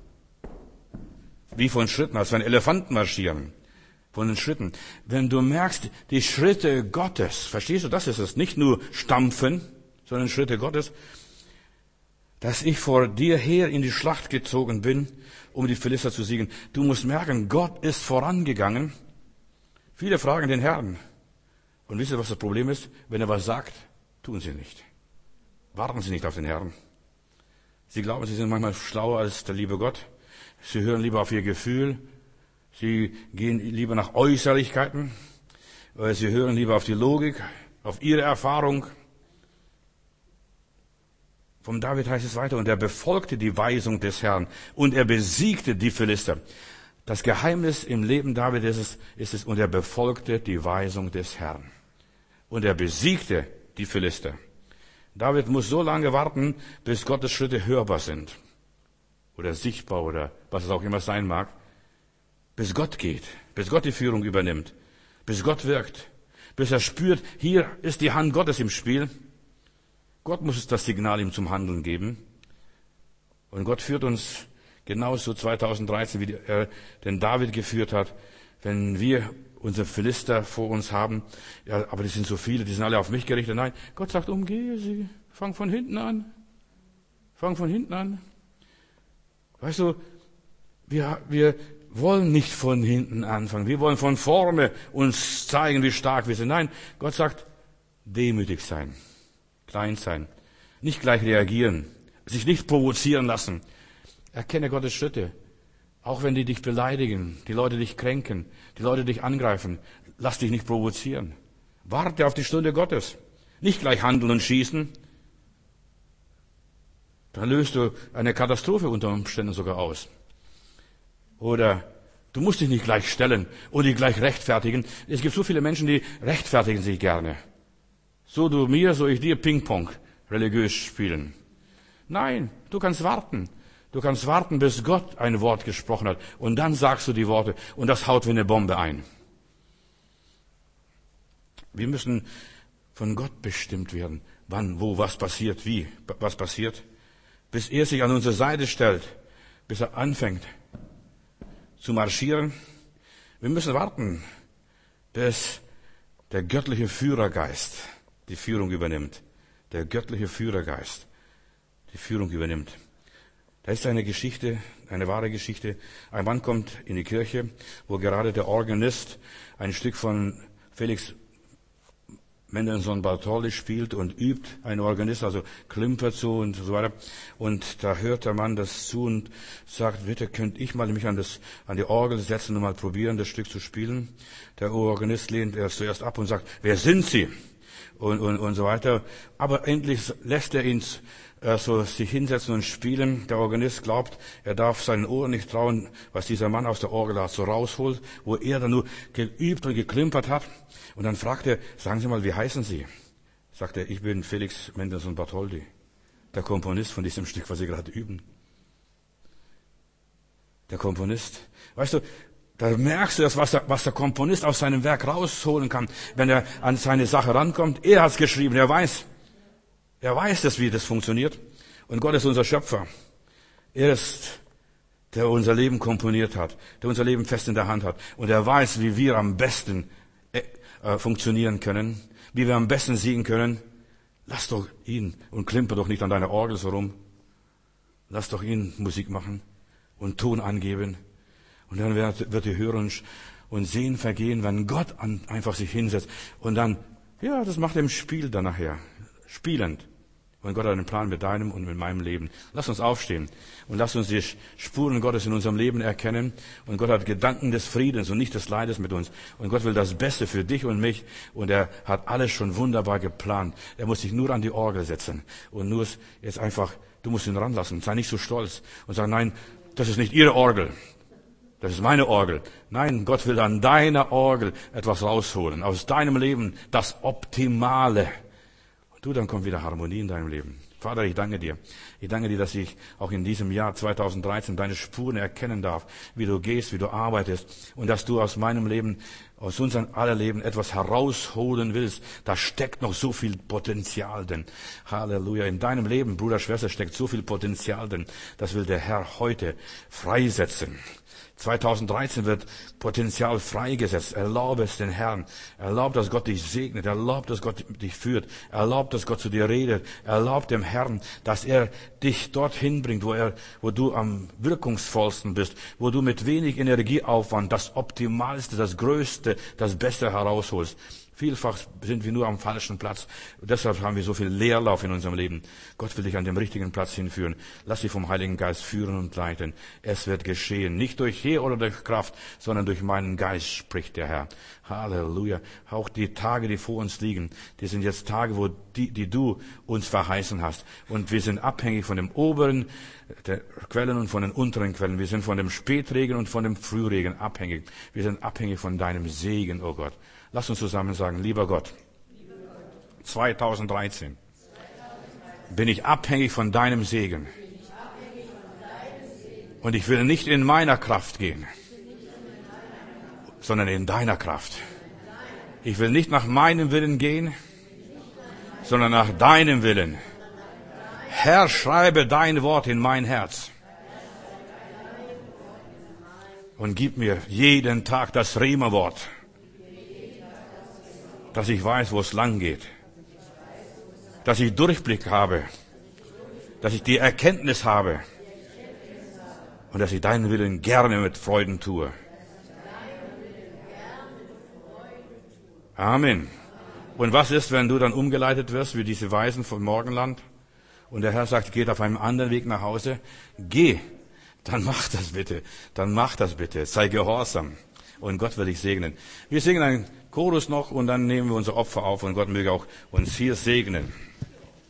Speaker 1: wie von Schritten, als wenn Elefanten marschieren. Von den Schritten. Wenn du merkst, die Schritte Gottes, verstehst du, das ist es, nicht nur Stampfen, sondern Schritte Gottes, dass ich vor dir her in die Schlacht gezogen bin, um die Philister zu siegen. Du musst merken, Gott ist vorangegangen. Viele fragen den Herrn. Und wisst ihr, was das Problem ist? Wenn er was sagt, tun sie nicht. Warten sie nicht auf den Herrn. Sie glauben, sie sind manchmal schlauer als der liebe Gott. Sie hören lieber auf ihr Gefühl. Sie gehen lieber nach Äußerlichkeiten. Sie hören lieber auf die Logik, auf ihre Erfahrung. Vom David heißt es weiter, und er befolgte die Weisung des Herrn und er besiegte die Philister. Das Geheimnis im Leben David ist es, ist es, und er befolgte die Weisung des Herrn. Und er besiegte die Philister. David muss so lange warten, bis Gottes Schritte hörbar sind. Oder sichtbar oder was es auch immer sein mag. Bis Gott geht, bis Gott die Führung übernimmt, bis Gott wirkt, bis er spürt, hier ist die Hand Gottes im Spiel. Gott muss das Signal ihm zum Handeln geben. Und Gott führt uns genauso zweitausenddreizehn, wie er den David geführt hat. Wenn wir unsere Philister vor uns haben, ja, aber die sind so viele, die sind alle auf mich gerichtet. Nein, Gott sagt, umgehe sie, fang von hinten an. Fang von hinten an. Weißt du, wir, wir wollen nicht von hinten anfangen. Wir wollen von vorne uns zeigen, wie stark wir sind. Nein, Gott sagt, demütig sein, klein sein, nicht gleich reagieren, sich nicht provozieren lassen. Erkenne Gottes Schritte. Auch wenn die dich beleidigen, die Leute dich kränken, die Leute dich angreifen, lass dich nicht provozieren. Warte auf die Stunde Gottes. Nicht gleich handeln und schießen. dann löst du eine Katastrophe unter Umständen sogar aus. Oder du musst dich nicht gleich stellen und dich gleich rechtfertigen. Es gibt so viele Menschen, die rechtfertigen sich gerne. So du mir, so ich dir, Ping-Pong, religiös spielen. Nein, du kannst warten. Du kannst warten, bis Gott ein Wort gesprochen hat. Und dann sagst du die Worte. Und das haut wie eine Bombe ein. Wir müssen von Gott bestimmt werden. Wann, wo, was passiert, wie, was passiert. Bis er sich an unsere Seite stellt. Bis er anfängt zu marschieren. Wir müssen warten, bis der göttliche Führergeist die Führung übernimmt. Der göttliche Führergeist die Führung übernimmt. Da ist eine Geschichte, eine wahre Geschichte. Ein Mann kommt in die Kirche, wo gerade der Organist ein Stück von Felix Mendelssohn Bartholdy spielt und übt, ein Organist, also klimpert so und so weiter. Und da hört der Mann das zu und sagt, bitte könnte ich mal mich an das, an die Orgel setzen und mal probieren, das Stück zu spielen. Der Organist lehnt erst zuerst ab und sagt, wer sind Sie? Und, und, und so weiter. Aber endlich lässt er ihn äh, so sich hinsetzen und spielen. Der Organist glaubt, er darf seinen Ohren nicht trauen, was dieser Mann aus der Orgel so rausholt, wo er dann nur geübt und geklimpert hat. Und dann fragt er, sagen Sie mal, wie heißen Sie? Sagt er, ich bin Felix Mendelssohn Bartholdy, der Komponist von diesem Stück, was Sie gerade üben. Der Komponist. Weißt du, da merkst du das, was der, was der Komponist aus seinem Werk rausholen kann, wenn er an seine Sache rankommt. Er hat's geschrieben, er weiß. Er weiß das, wie das funktioniert. Und Gott ist unser Schöpfer. Er ist, der unser Leben komponiert hat, der unser Leben fest in der Hand hat. Und er weiß, wie wir am besten äh, funktionieren können, wie wir am besten siegen können. Lass doch ihn und klimper doch nicht an deiner Orgel so rum. Lass doch ihn Musik machen und Ton angeben. Und dann wird, wird die Hören und Sehen vergehen, wenn Gott an, einfach sich hinsetzt. Und dann, ja, das macht er im Spiel dann nachher. Spielend. Und Gott hat einen Plan mit deinem und mit meinem Leben. Lass uns aufstehen und lass uns die Spuren Gottes in unserem Leben erkennen. Und Gott hat Gedanken des Friedens und nicht des Leides mit uns. Und Gott will das Beste für dich und mich. Und er hat alles schon wunderbar geplant. Er muss sich nur an die Orgel setzen. Und nur jetzt einfach, du musst ihn ranlassen. Sei nicht so stolz und sag, nein, das ist nicht ihre Orgel. Das ist meine Orgel. Nein, Gott will an deiner Orgel etwas rausholen. Aus deinem Leben das Optimale. Und du, dann kommt wieder Harmonie in deinem Leben. Vater, ich danke dir. Ich danke dir, dass ich auch in diesem Jahr zweitausenddreizehn deine Spuren erkennen darf, wie du gehst, wie du arbeitest und dass du aus meinem Leben, aus unserem aller Leben etwas herausholen willst. Da steckt noch so viel Potenzial drin. Halleluja. In deinem Leben, Bruder, Schwester, steckt so viel Potenzial drin. Das will der Herr heute freisetzen. zweitausenddreizehn wird Potenzial freigesetzt. Erlaube es den Herrn. Erlaube, dass Gott dich segnet. Erlaube, dass Gott dich führt. Erlaube, dass Gott zu dir redet. Erlaube dem Herrn, dass er dich dorthin bringt, wo er, wo du am wirkungsvollsten bist, wo du mit wenig Energieaufwand das Optimalste, das Größte, das Beste herausholst. Vielfach sind wir nur am falschen Platz. Deshalb haben wir so viel Leerlauf in unserem Leben. Gott will dich an dem richtigen Platz hinführen. Lass dich vom Heiligen Geist führen und leiten. Es wird geschehen. Nicht durch Heer oder durch Kraft, sondern durch meinen Geist, spricht der Herr. Halleluja. Auch die Tage, die vor uns liegen, die sind jetzt Tage, wo die, die du uns verheißen hast. Und wir sind abhängig von dem oberen der Quellen und von den unteren Quellen. Wir sind von dem Spätregen und von dem Frühregen abhängig. Wir sind abhängig von deinem Segen, oh Gott. Lass uns zusammen sagen, lieber Gott, zweitausenddreizehn bin ich abhängig von deinem Segen. Und ich will nicht in meiner Kraft gehen, sondern in deiner Kraft. Ich will nicht nach meinem Willen gehen, sondern nach deinem Willen. Herr, schreibe dein Wort in mein Herz. Und gib mir jeden Tag das Rema-Wort, dass ich weiß, wo es lang geht, dass ich Durchblick habe, dass ich die Erkenntnis habe und dass ich deinen Willen gerne mit Freuden tue. Amen. Und was ist, wenn du dann umgeleitet wirst, wie diese Weisen von Morgenland, und der Herr sagt, geht auf einem anderen Weg nach Hause? Geh, dann mach das bitte, dann mach das bitte, sei gehorsam. Und Gott will dich segnen. Wir singen einen Chorus noch und dann nehmen wir unser Opfer auf und Gott möge auch uns hier segnen.